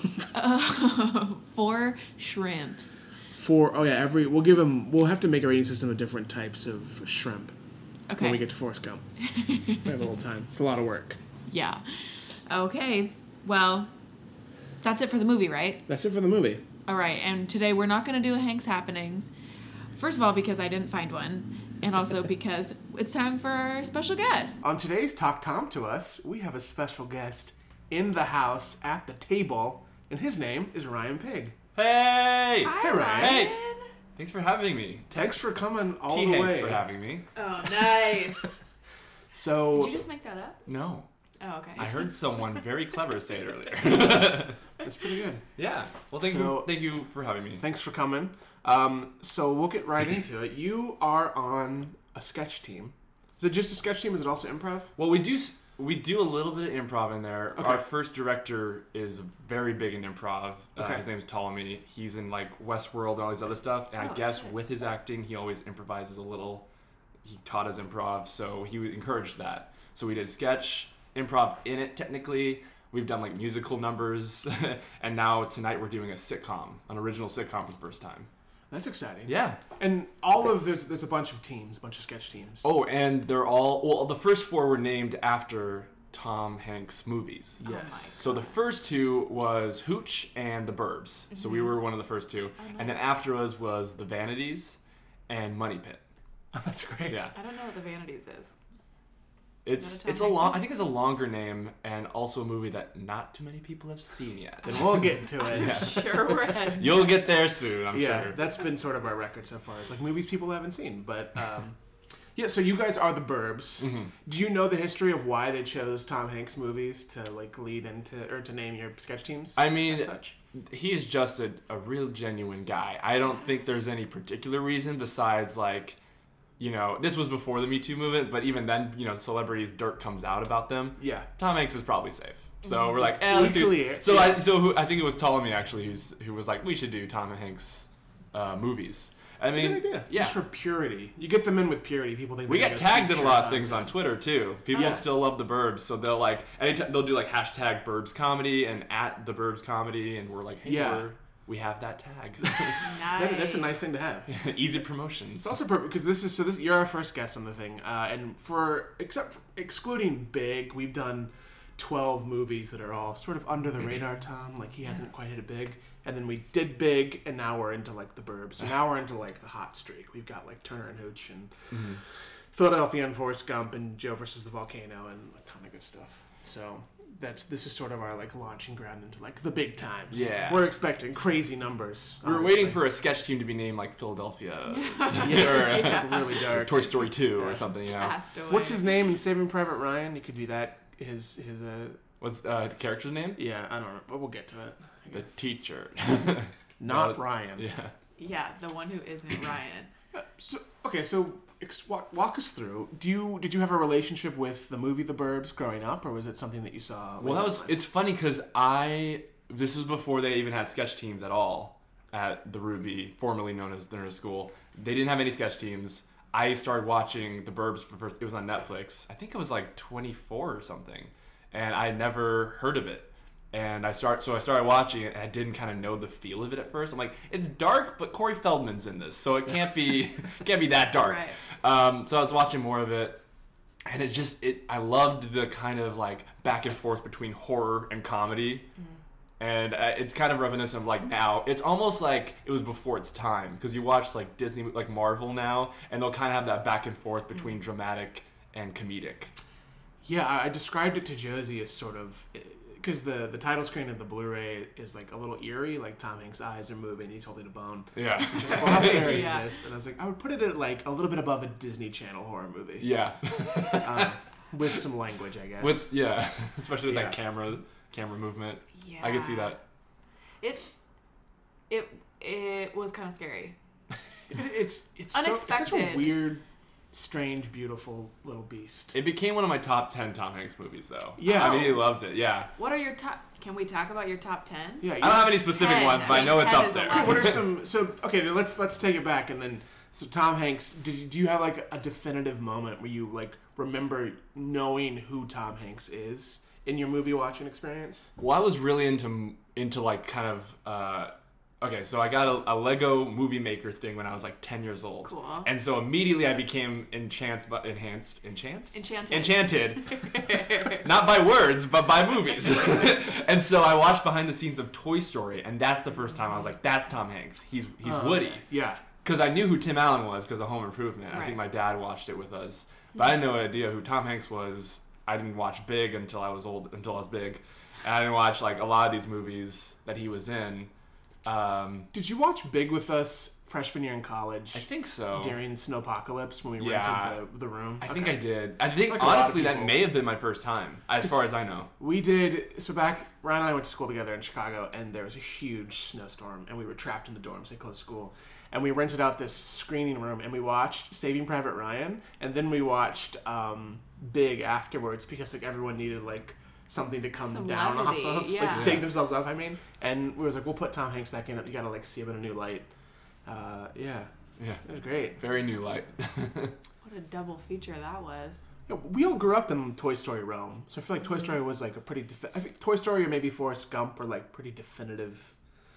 Four shrimps. For oh yeah, every we'll give them. We'll have to make a rating system of different types of shrimp Okay. when we get to Forrest Gump. We have a little time. It's a lot of work. Yeah. Okay. Well, that's it for the movie, right? That's it for the movie. All right. And today we're not going to do a Hank's Happenings. First of all, because I didn't find one. And also because it's time for our special guest. On today's Talk Tom to Us, we have a special guest in the house at the table, and his name is Ryan Pig. Hey! Hey, Ryan. Hey! Thanks for having me. Thanks for coming all T the Hanks way. for having me. Oh, nice. So Did you just make that up? No. Oh, okay. I heard someone very clever say it earlier. that's pretty good. Yeah. Well, thank So- you. Thank you for having me. Thanks for coming. Um, so we'll get right into it. You are on a sketch team. Is it just a sketch team? Is it also improv? Well, we do. s- We do a little bit of improv in there. Okay. Our first director is very big in improv. Uh, Okay. his name's Ptolemy. He's in like Westworld and all these other stuff. And Oh, I guess shit. with his acting, he always improvises a little. He taught us improv, so he encouraged that. So we did sketch, improv in it technically. We've done like musical numbers, and now tonight we're doing a sitcom, an original sitcom for the first time. That's exciting. Yeah. And all of there's there's a bunch of teams, a bunch of sketch teams. Oh, and they're all well. The first four were named after Tom Hanks movies. yes. So the first two was Hooch and the Burbs. So we were one of the first two, and then after us was the Vanities and Money Pit. That's great. Yeah, I don't know what the Vanities is. it's Not a Tom it's a Hanks long. one? I think it's a longer name, and also a movie that not too many people have seen yet. And we'll get to it. Yeah. Sure, we're heading. You'll get there soon, I'm Yeah, sure. that's been sort of our record so far. It's like movies people haven't seen, but um, yeah. So you guys are the Burbs. Mm-hmm. Do you know the history of why they chose Tom Hanks movies to like lead into or to name your sketch teams? I mean, as such? he's just a, a real genuine guy. I don't think there's any particular reason besides like, you know, this was before the Me Too movement, but even then, you know, celebrities' dirt comes out about them. Yeah. Tom Hanks is probably safe. So we're like, eh, let's do. Legally, So yeah. I, so who, I think it was Ptolemy actually who's who was like, we should do Tom Hanks uh, movies. I It's mean, a good idea. yeah. Just for purity. You get them in with purity. People think We they're get gonna tagged see in a lot of pure things on content. Twitter too. People Yeah. still love the Burbs, so they'll like anytime they'll do like hashtag Burbs comedy and at the Burbs comedy, and we're like, hey, Yeah. we're, we have that tag. Nice. That, that's a nice thing to have. Easy promotions. It's also perfect because this is so. This you're our first guest on the thing, uh, and for except for, excluding Big, we've done twelve movies that are all sort of under the radar. Tom, like he hasn't quite hit a Big, and then we did Big, and now we're into like the Burbs. So now we're into like the hot streak. We've got like Turner and Hooch and Philadelphia and Forrest Gump and Joe versus the Volcano and a ton of good stuff. So that's this is sort of our like launching ground into like the big times. Yeah. We're expecting crazy numbers. We were obviously. waiting for a sketch team to be named like Philadelphia yeah, or like, really dark. Toy Story two or something, you know. Passed away. What's his name in Saving Private Ryan? He could be that. His his uh What's uh, the character's name? yeah I don't know, but we'll get to it. I The guess. teacher. Not Well, Ryan. Yeah. Yeah, the one who isn't Ryan. Uh, So okay, so ex- walk, walk us through. Do you did you have a relationship with the movie The Burbs growing up, or was it something that you saw? Well, that later was. in life? It's funny because I. This was before they even had sketch teams at all at the Ruby, formerly known as Nerd School. They didn't have any sketch teams. I started watching The Burbs for first. It was on Netflix. I think it was like twenty-four or something, and I never heard of it. And I start, so I started watching it, and I didn't kind of know the feel of it at first. I'm like, it's dark, but Corey Feldman's in this, so it can't be, it can't be that dark. Right. Um, so I was watching more of it, and it just, it. I loved the kind of like back and forth between horror and comedy, and uh, it's kind of reminiscent of like now. It's almost like it was before its time because you watch like Disney, like Marvel now, and they'll kind of have that back and forth between dramatic and comedic. Yeah, I I described it to Josie as sort of because the the title screen of the Blu-ray is like a little eerie, like Tom Hanks' eyes are moving, he's holding a bone. Yeah. She's like, well, how scary Yeah. is this? And I was like, I would put it at like a little bit above a Disney Channel horror movie. Yeah. Um, with some language, I guess. With yeah, especially with Yeah. that camera camera movement. Yeah. I can see that. It it it was kind of scary. It- it's it's, so, it's such a Unexpected. weird, strange, beautiful little beast. It became one of my top ten Tom Hanks movies, though. Yeah. I really loved it. Yeah. What are your top? Can we talk about your top ten? Yeah, I don't have any specific ten. ones, but I, I mean, know it's ten up is a there. lot. What are some? So okay, then let's let's take it back and then. So Tom Hanks, did you, do you have like a definitive moment where you like remember knowing who Tom Hanks is in your movie watching experience? Well, I was really into into like kind of uh, okay. So I got a, a Lego Movie Maker thing when I was like ten years old, Cool. and so immediately I became enchanced, but enhanced, enchanced, Enchanted. enchanted, not by words but by movies. And so I watched behind the scenes of Toy Story, and that's the first time I was like, "That's Tom Hanks. He's he's Oh, Woody." okay. Yeah. Because I knew who Tim Allen was because of Home Improvement. I Right. think my dad watched it with us, but I had no idea who Tom Hanks was. I didn't watch Big until I was old, until I was big, and I didn't watch like a lot of these movies that he was in. Um, Did you watch Big with us freshman year in college I think so. during Snowpocalypse when we Yeah. rented the, the room? I think Okay. I did. I think like a lot of honestly that people- may have been my first time, as far as I know. We did. So back, Ryan and I went to school together in Chicago, and there was a huge snowstorm, and we were trapped in the dorms. They closed school, and we rented out this screening room, and we watched Saving Private Ryan, and then we watched um, Big afterwards because like everyone needed like something to come Some down levity, off of, yeah. like to take themselves up. I mean, and we was like, we'll put Tom Hanks back in it. You gotta like see him in a new light. Uh, yeah, Yeah. it was great. Very new light. What a double feature that was. You know, we all grew up in Toy Story realm, so I feel like Toy Story was like a pretty. Defi- I think Toy Story or maybe Forrest Gump were like pretty definitive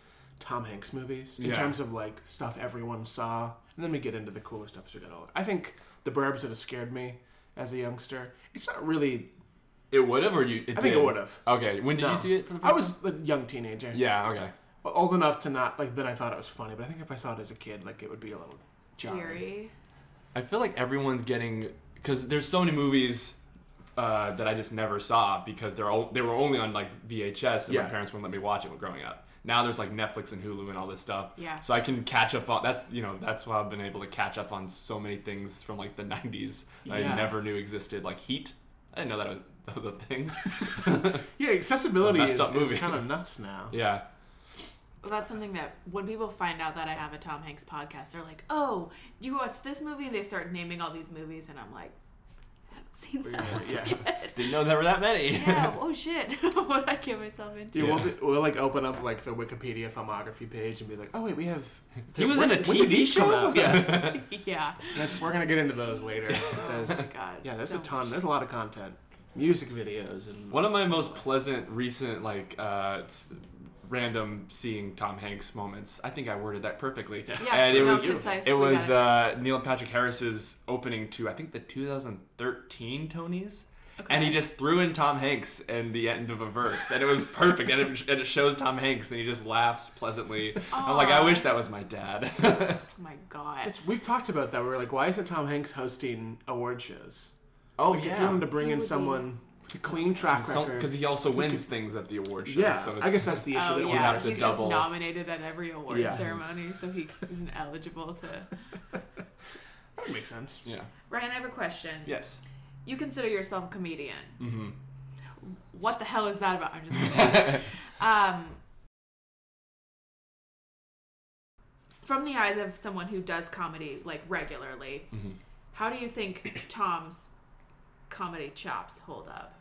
Tom Hanks movies in Yeah. terms of like stuff everyone saw, and then we get into the cooler stuff as we got older. I think The Burbs would have scared me as a youngster. It's not really. It would have, or you? It I think did? it would have. Okay, when did No. you see it for the first I was a young teenager. time? Yeah. Okay. Old enough to not like that. I thought it was funny, but I think if I saw it as a kid, like it would be a little jarring. Theory. I feel like everyone's getting because there's so many movies uh, that I just never saw because they're all, they were only on like V H S and Yeah. my parents wouldn't let me watch it when growing up. Now there's like Netflix and Hulu and all this stuff. Yeah. So I can catch up on that's you know that's why I've been able to catch up on so many things from like the nineties that Yeah. I never knew existed. Like Heat. I didn't know that was that was a thing. Yeah, accessibility Messed is, up movie. is kind of nuts now. Yeah. Well, that's something that when people find out that I have a Tom Hanks podcast, they're like, "Oh, do you watch this movie?" And they start naming all these movies, and I'm like, "I haven't seen that one Yeah. yet." Didn't know there were that many. Yeah. Oh shit! What did I get myself into? Yeah, Yeah. We'll, we'll like open up like the Wikipedia filmography page and be like, oh wait, we have. He was when- in a when T did V these come show? out? Yeah, Yeah. that's we're gonna get into those later. Oh There's, my god. yeah, there's so a ton. much. There's a lot of content, music videos, and One of my most pleasant recent like uh, s- random seeing Tom Hanks moments. I think I worded that perfectly. Yeah, and it no, was concise, it we was got uh, Neil Patrick Harris's opening to I think the two thousand thirteen Tonys. Okay. And he just threw in Tom Hanks in the end of a verse, and it was perfect. and, it, and it shows Tom Hanks, and he just laughs pleasantly. I'm like, I Aw. wish that was my dad. Oh my god. it's, we've talked about that. We're like, why isn't Tom Hanks hosting award shows? oh Like, if you wanted to bring He in would be- someone with a clean track record, because he also wins things at the award show. yeah, so it's, I guess that's the issue. Oh that we yeah, have to he's double- just nominated at every award Yeah. ceremony, so he isn't eligible to. that makes sense. yeah. Ryan, I have a question. Yes. You consider yourself a comedian. Mm-hmm. What the hell is that about? I'm just kidding. um, from the eyes of someone who does comedy like regularly, Mhm. how do you think Tom's comedy chops hold up?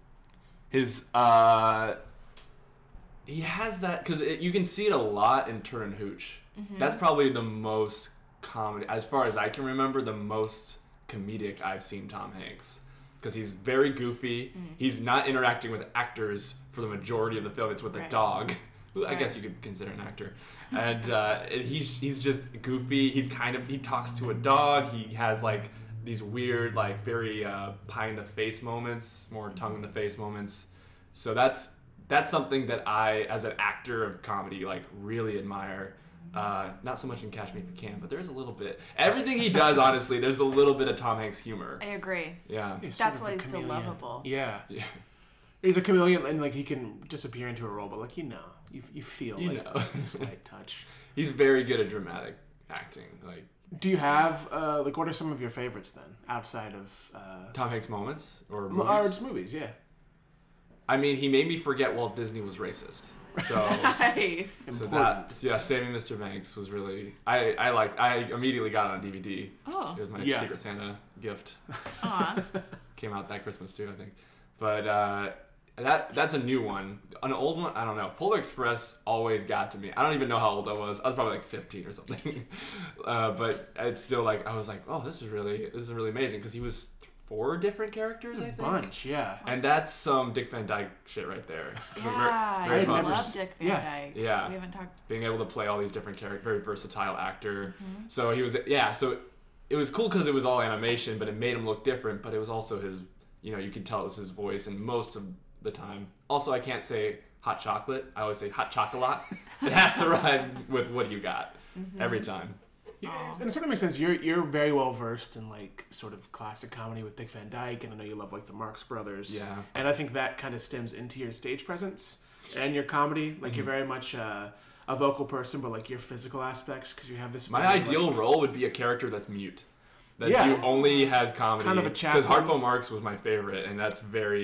His uh, he has that because you can see it a lot in Turn and Hooch. That's probably the most comedy, as far as I can remember, the most comedic I've seen Tom Hanks. Because he's very goofy. He's not interacting with actors for the majority of the film. It's with a Right. dog, who I Right. guess you could consider an actor. And, uh, and he's he's just goofy. He's kind of he talks to a dog. He has like these weird, like very uh, pie in the face moments, more tongue in the face moments. So that's that's something that I, as an actor of comedy, like really admire. Uh, not so much in Catch Me If You Can, but there's a little bit. Everything he does, honestly, there's a little bit of Tom Hanks humor. I agree. Yeah. He's sort That's of why a he's so chameleon. lovable. Yeah. Yeah. He's a chameleon, and like he can disappear into a role, but like you know, you you feel You like know. a slight touch. He's very good at dramatic acting. Like Do you have uh, like what are some of your favorites then outside of uh, Tom Hanks moments or m- movies. or just movies? Yeah, I mean, he made me forget Walt Disney was racist. So, Nice. so Important. that yeah, Saving Mister Banks was really I I liked. I immediately got it on D V D. Oh. It was my Yeah. Secret Santa gift. Aw. Came out that Christmas too, I think. But uh, that that's a new one. An old one, I don't know. Polar Express always got to me. I don't even know how old I was. I was probably like fifteen or something. uh, but it's still like I was like, oh, this is really this is really amazing because he was four different characters, I think. bunch. Yeah, And that's some Dick Van Dyke shit right there. 'Cause I'm very- Yeah, very I I'd fond never of love s- Dick Van yeah. Dyke. Yeah. We haven't talked. being able to play all these different characters, very versatile actor. Mm-hmm. So he was, yeah. So it was cool because it was all animation, but it made him look different. But it was also his, you know, you could tell it was his voice, and most of the time. Also, I can't say hot chocolate. I always say hot chocolate. It has to rhyme with what you got Mm-hmm. every time. yeah, and it sort of makes sense. You're you're very well versed in like sort of classic comedy with Dick Van Dyke, and I know you love like the Marx Brothers. Yeah. and I think that kind of stems into your stage presence and your comedy. Like you're very much uh, a vocal person, but like your physical aspects because you have this. My very, ideal like, role would be a character that's mute. That Yeah. you only has comedy. Kind of a Because Chaplin. Harpo Marx was my favorite, and that's very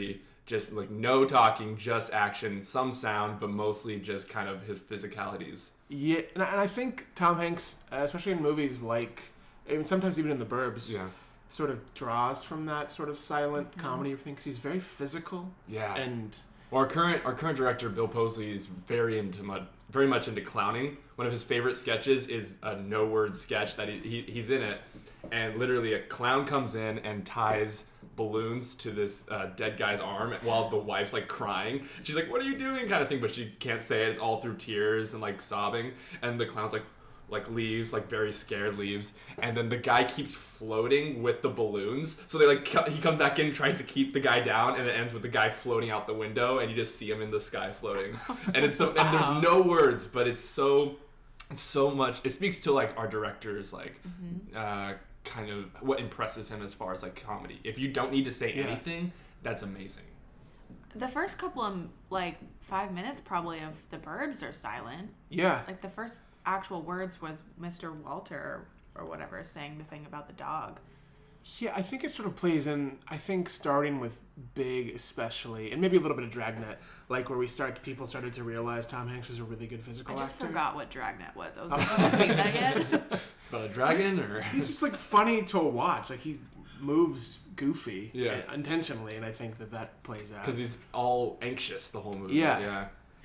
Just like no talking, just action, some sound, but mostly just kind of his physicalities. Yeah, and I, and I think Tom Hanks, uh, especially in movies like, even sometimes even in The Burbs, Yeah. sort of draws from that sort of silent comedy thing because he's very physical. Yeah. And Well, our current our current director Bill Posley is very into mud, very much into clowning. One of his favorite sketches is a no word sketch that he, he he's in it, and literally a clown comes in and ties balloons to this uh, dead guy's arm while the wife's like crying. She's like, "What are you doing?" kind of thing, but she can't say it. It's all through tears and like sobbing, and the clown's like. like leaves, like very scared leaves, and then the guy keeps floating with the balloons. So they like cu- he comes back in, tries to keep the guy down, and it ends with the guy floating out the window, and you just see him in the sky floating. And it's so, and there's no words, but it's so it's so much. It speaks to like our director's like mm-hmm. uh, kind of what impresses him as far as like comedy. If you don't need to say Yeah. anything, that's amazing. The first couple of like five minutes probably of The Burbs are silent. yeah, Like the first actual words was Mister Walter or whatever saying the thing about the dog. yeah, I think it sort of plays in, I think starting with Big especially, and maybe a little bit of Dragnet, like where we start, people started to realize Tom Hanks was a really good physical I just actor. forgot what Dragnet was. I was like, have you seen that yet? About a dragon or He's just like funny to watch. Like he moves goofy Yeah. uh, intentionally, and I think that that plays out. because he's all anxious the whole movie. Yeah. yeah.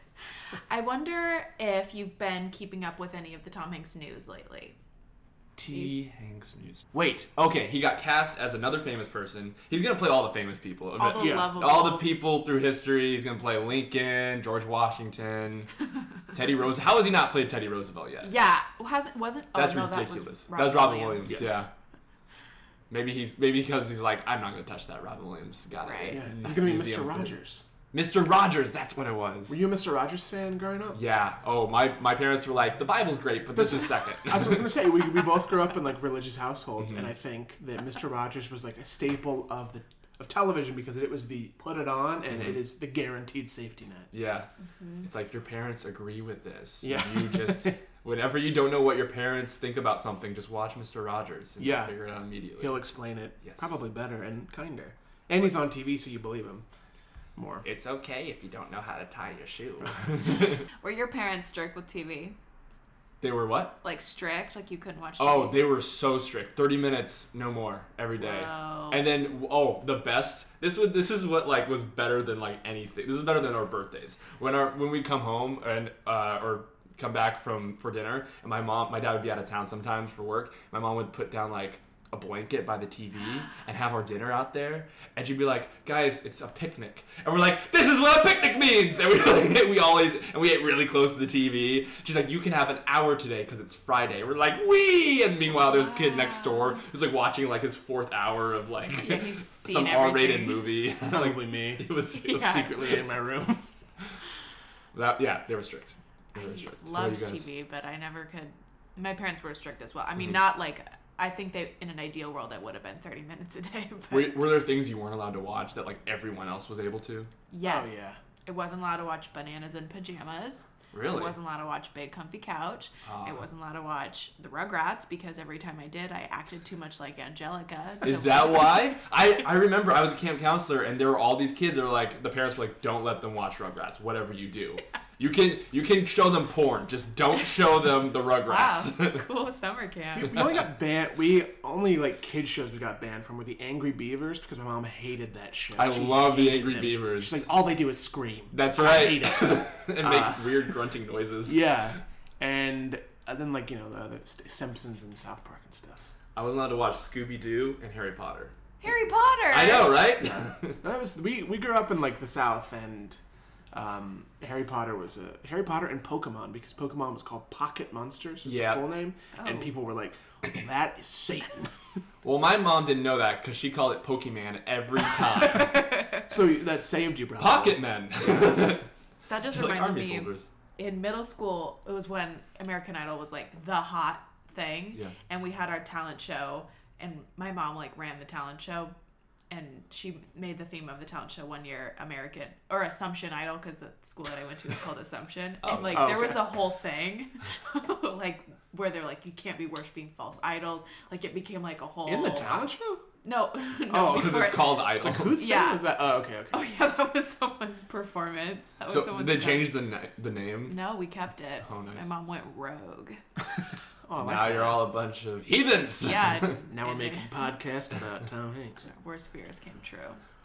I wonder if you've been keeping up with any of the Tom Hanks news lately. T. Hanks news. Wait, okay, he got cast as another famous person. He's gonna play all the famous people. All the Yeah. lovable. all the people through history. He's gonna play Lincoln, George Washington, Teddy Roosevelt. How has he not played Teddy Roosevelt yet? Yeah, hasn't wasn't. Oh, That's no, ridiculous. That was, that was Robin Williams. Williams. Yeah. Maybe he's maybe because he's like, I'm not gonna touch that. Robin Williams got Right. it. Yeah, he's gonna be Museum Mister food. Rogers. Mister Rogers, that's what it was. Were you a Mister Rogers fan growing up? Yeah. Oh, my my parents were like, the Bible's great, but this is second. That's what I was gonna say. We, we both grew up in like religious households, Mm-hmm. and I think that Mister Rogers was like a staple of the of television because it was the put it on, and Mm-hmm. it is the guaranteed safety net. Yeah. Mm-hmm. It's like your parents agree with this. Yeah. You just, whenever you don't know what your parents think about something, just watch Mister Rogers and Yeah. you'll figure it out immediately. He'll explain it Yes. probably better and kinder, and he's on T V, so you believe him more. It's okay if you don't know how to tie your shoe. Were your parents strict with T V? They were what? Like strict, like you couldn't watch T V? Oh, they were so strict. thirty minutes, no more, every day. Whoa. And then, oh, the best. This was this is what like was better than like anything. This is better than our birthdays. When our when we come home and uh, or come back from for dinner, and my mom, my dad would be out of town sometimes for work. My mom would put down like a blanket by the T V and have our dinner out there, and she'd be like, "Guys, it's a picnic," and we're like, "This is what a picnic means!" And we like, we always and we ate really close to the T V. She's like, "You can have an hour today because it's Friday." We're like, "Wee!" And meanwhile, there's a kid next door who's like watching like his fourth hour of like Yeah, he's seen some R-rated everything. movie. like, Probably me. it was, it was Yeah. Secretly in my room. that, yeah, they were strict. They were strict. What Loved about you T guys? V, but I never could. My parents were strict as well. I Mm-hmm. mean, not like. I think they, in an ideal world, it would have been thirty minutes a day. But Were, were there things you weren't allowed to watch that like everyone else was able to? yes, Oh, yeah. it wasn't allowed to watch Bananas in Pajamas. Really? It wasn't allowed to watch Big Comfy Couch. Ah. It wasn't allowed to watch The Rugrats because every time I did, I acted too much like Angelica. Is So- that why? I, I remember I was a camp counselor and there were all these kids that were like, the parents were like, don't let them watch Rugrats, whatever you do. You can you can show them porn, just don't show them the Wow, Rugrats. cool summer camp. We only got banned. We only like kids shows we got banned from were the Angry Beavers because my mom hated that shit. I She love the hated Angry them. Beavers. She's like, all they do is scream. That's I right. hate it. and make Uh, weird grunting noises. Yeah, and, and then like you know the other St- Simpsons and South Park and stuff. I wasn't allowed to watch Scooby-Doo and Harry Potter. Harry Potter. I know, right? That was we we grew up in like the South, and um, Harry Potter was a Harry Potter and Pokemon because Pokemon was called Pocket Monsters, was Yeah. the full name, and Oh. people were like, "That is Satan." Well, my mom didn't know that because she called it Pokemon every time. So that saved you, probably. Pocket men. That just like reminded army me. soldiers. In middle school, it was when American Idol was like the hot thing, Yeah. and we had our talent show, and my mom like ran the talent show, and she made the theme of the talent show one year American or Assumption Idol because the school that I went to was called Assumption, and like Oh, there was okay. a whole thing, like where they're like you can't be worshiping false idols, like it became like a whole In the talent show? No, no. Oh, Because before- it's called Idol. It's like, whose Yeah. thing was that? Oh, okay, okay. Oh yeah, that was someone's performance. That was So did someone's they stuff. change the na- the name? No, we kept it. Oh, nice. My mom went rogue. Oh, I like Now that. you're all a bunch of heathens. Yeah. Now we're and making a podcast about Tom Hanks. our worst fears came true.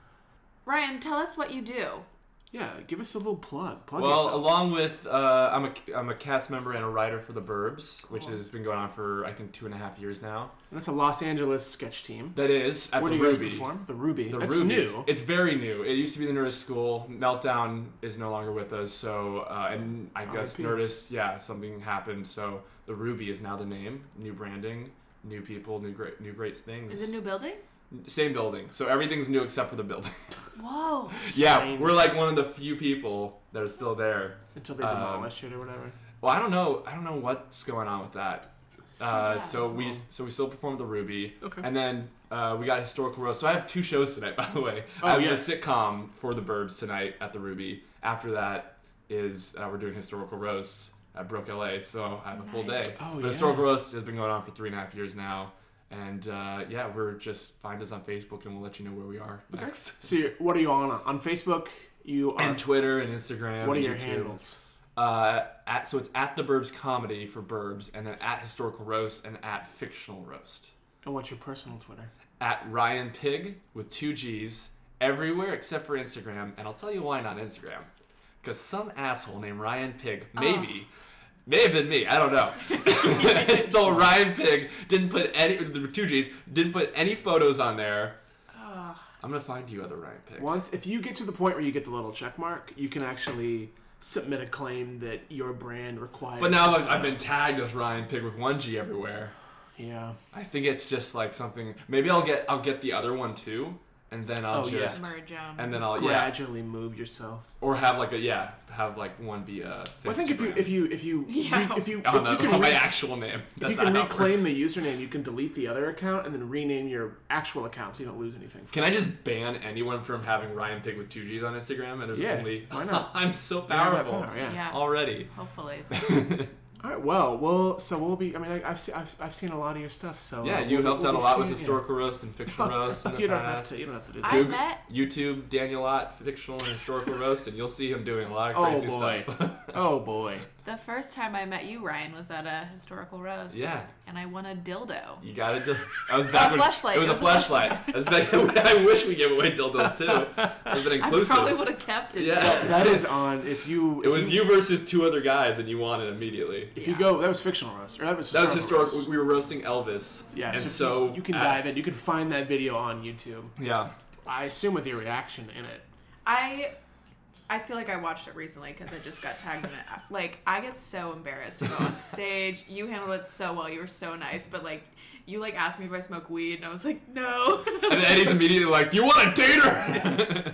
Ryan, tell us what you do. Yeah, give us a little plug. Plug Well, yourself. along with uh, I'm a I'm a cast member and a writer for The Burbs, which Cool. has been going on for I think two and a half years now. That's a Los Angeles sketch team. That is at Where the do you guys Ruby. perform? The Ruby. The That's Ruby. new. It's very new. It used to be the Nerdist School. Meltdown is no longer with us, so uh, and I guess R I P. Nerdist, yeah, something happened. So the Ruby is now the name. New branding, new people, new great, new great things. Is it a new building? Same building. So everything's new except for the building. Whoa. yeah, Strange. we're like one of the few people that are still there. Until they Um, demolish it or whatever. Well, I don't know. I don't know what's going on with that. too Uh, bad. so It's we long. so we still perform the Ruby, Okay. and then uh, we got historical roast. So I have two shows tonight, by the way. Oh, I have yes. the sitcom for the Burbs tonight at the Ruby. After that is uh, we're doing historical roast at Brook L A. So I have a full Nice. day. Oh, but yeah. historical roast has been going on for three and a half years now, and uh, yeah, we're just find us on Facebook and we'll let you know where we are Okay. next. So you're, what are you on? On Facebook? You are. And Twitter and Instagram. what are and your YouTube. handles? Uh, at so it's at the Burbs Comedy for Burbs, and then at Historical Roast and at Fictional Roast. And what's your personal Twitter? At Ryan Pig with two G's everywhere except for Instagram, and I'll tell you why not Instagram. Because some asshole named Ryan Pig, maybe, may have been me, I don't know. Stole Ryan Pig, didn't put any the two G's, didn't put any photos on there. Oh. I'm gonna find you, other Ryan Pig. Once, if you get to the point where you get the little check mark, you can actually submit a claim that your brand requires. But now some I've, I've been tagged as Ryan Pig with one G everywhere. Yeah. I think it's just like something. Maybe I'll get I'll get the other one too, and then I'll Oh, yeah. just Merge 'em. and then I'll yeah, Gradually move yourself. or have like a yeah, have like one be a. Well, I think if you if you if you Yeah. re- if you on, if the, you can on my re- actual name, if that's you can not how it reclaim works. the username, you can delete the other account and then rename your actual account so you don't lose anything. Can I just ban anyone from having Ryan Pig with two G's on Instagram? And there's Yeah, only why not? I'm so You have that powerful power, yeah. Yeah. already. Hopefully. All right. Well, well. So we'll be. I mean, I, I've, se- I've I've seen a lot of your stuff. So Yeah, uh, you we'll- helped we'll out a be lot with seeing- historical roast and fictional roast in the you don't have past. to. You don't have to do that. I Google, bet- YouTube Daniel Ott fictional and historical roast, and you'll see him doing a lot of Oh crazy boy. stuff. Oh boy. The first time I met you, Ryan, was at a historical roast. Yeah. And I won a dildo. You gotta do. I was back A when fleshlight. it was It a was a flashlight. I was back. I wish we gave away dildos too. It would have been I inclusive. probably would have kept it. Yeah. That is on. If you. It if was you versus two other guys, and you won it immediately. If you go, that was fictional roast, or that was That was historical historical. roast. We were roasting Elvis. Yeah, and so, so you, you can at- dive in. You can find that video on YouTube. Yeah. I assume with your reaction in it. I I feel like I watched it recently because I just got tagged in it. Like, I get so embarrassed to go on stage. You handled it so well. You were so nice. But, like, you, like, asked me if I smoke weed, and I was like, no. And then Eddie's immediately like, "You want to date her?"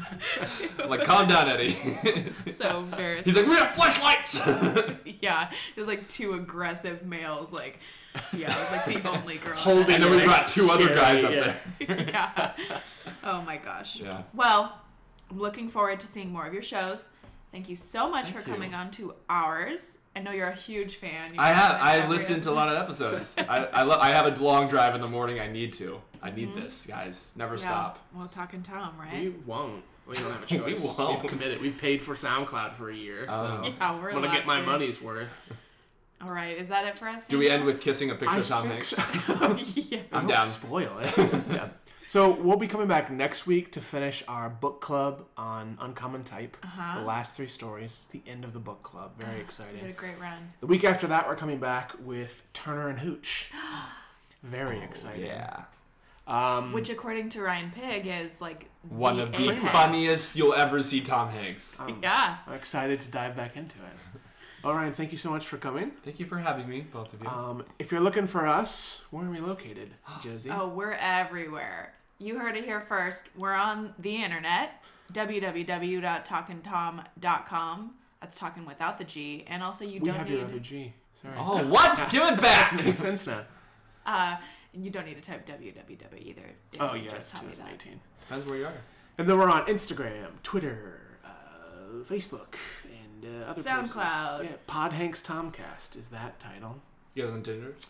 I'm like, calm down, Eddie. So embarrassing. He's like, "We have flashlights." Yeah. It was, like, two aggressive males. Like, yeah, I was, like, the only girl. Holding And then we Like, got two other guys up scary, there. Yeah. Oh, my gosh. Yeah. Well, I'm looking forward to seeing more of your shows. Thank you so much Thank for you. coming on to ours. I know you're a huge fan. You I listen have. to I've every listened to a episode. lot of episodes. I I, lo- I have a long drive in the morning. I need to. I need this, guys. Never Yeah. stop. Well, talking Tom, right? We won't. We don't have a We choice. won't. We've committed. We've paid for SoundCloud for a year, so Oh. Yeah, we're I'm gonna get my allowed to. money's worth. All right, is that it for us? Do we end Daniel? with kissing a picture I of Tom think Hanks? so. Yeah. I'm Don't down. Spoil it. Yeah. So we'll be coming back next week to finish our book club on Uncommon Type. Uh-huh. The last three stories. The end of the book club. Very You had a exciting. great run. The week after that, we're coming back with Turner and Hooch. Very exciting. Yeah. Um, Which, according to Ryan Pig, is like One the of the apex. funniest you'll ever see Tom Hanks. I'm, Yeah. I'm excited to dive back into it. All right, thank you so much for coming. Thank you for having me, both of you. Um, if you're looking for us, where are we located, Josie? Oh, we're everywhere. You heard it here first. We're on the internet. w w w dot talkin tom dot com. That's talking without the G. And also, you we don't have need. your other G. Sorry. oh, what? Give it back. Makes sense now. Uh, and you don't need to type w w w either. Oh, Daniel yeah, just it's taught me twenty that. eighteen. Depends where you are. And then we're on Instagram, Twitter, uh, Facebook, and uh, other SoundCloud. places. Yeah, Pod Hanks Tomcast is that title. You guys on Tinder?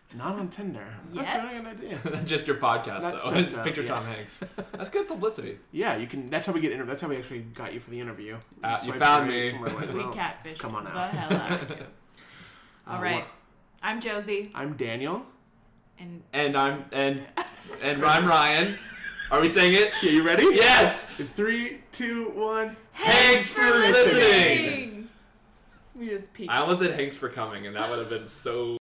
Not on Tinder. That's Yet? not a good idea. Just your podcast, That though. says It's so, picture yeah. Tom Hanks. That's good publicity. Yeah, you can. That's how we get. Inter- that's how we actually got you for the interview. Uh, you swiped found right, me. and we're like, We well, catfished come on the now. hell out of you. All Uh, right. what- I'm Josie. I'm Daniel. And And I'm and and I'm Ryan. Are we saying it? Yeah, you ready? Yes. In three, two, one. Thanks for listening. We just peeked. I almost said Hanks for coming, and that would have been so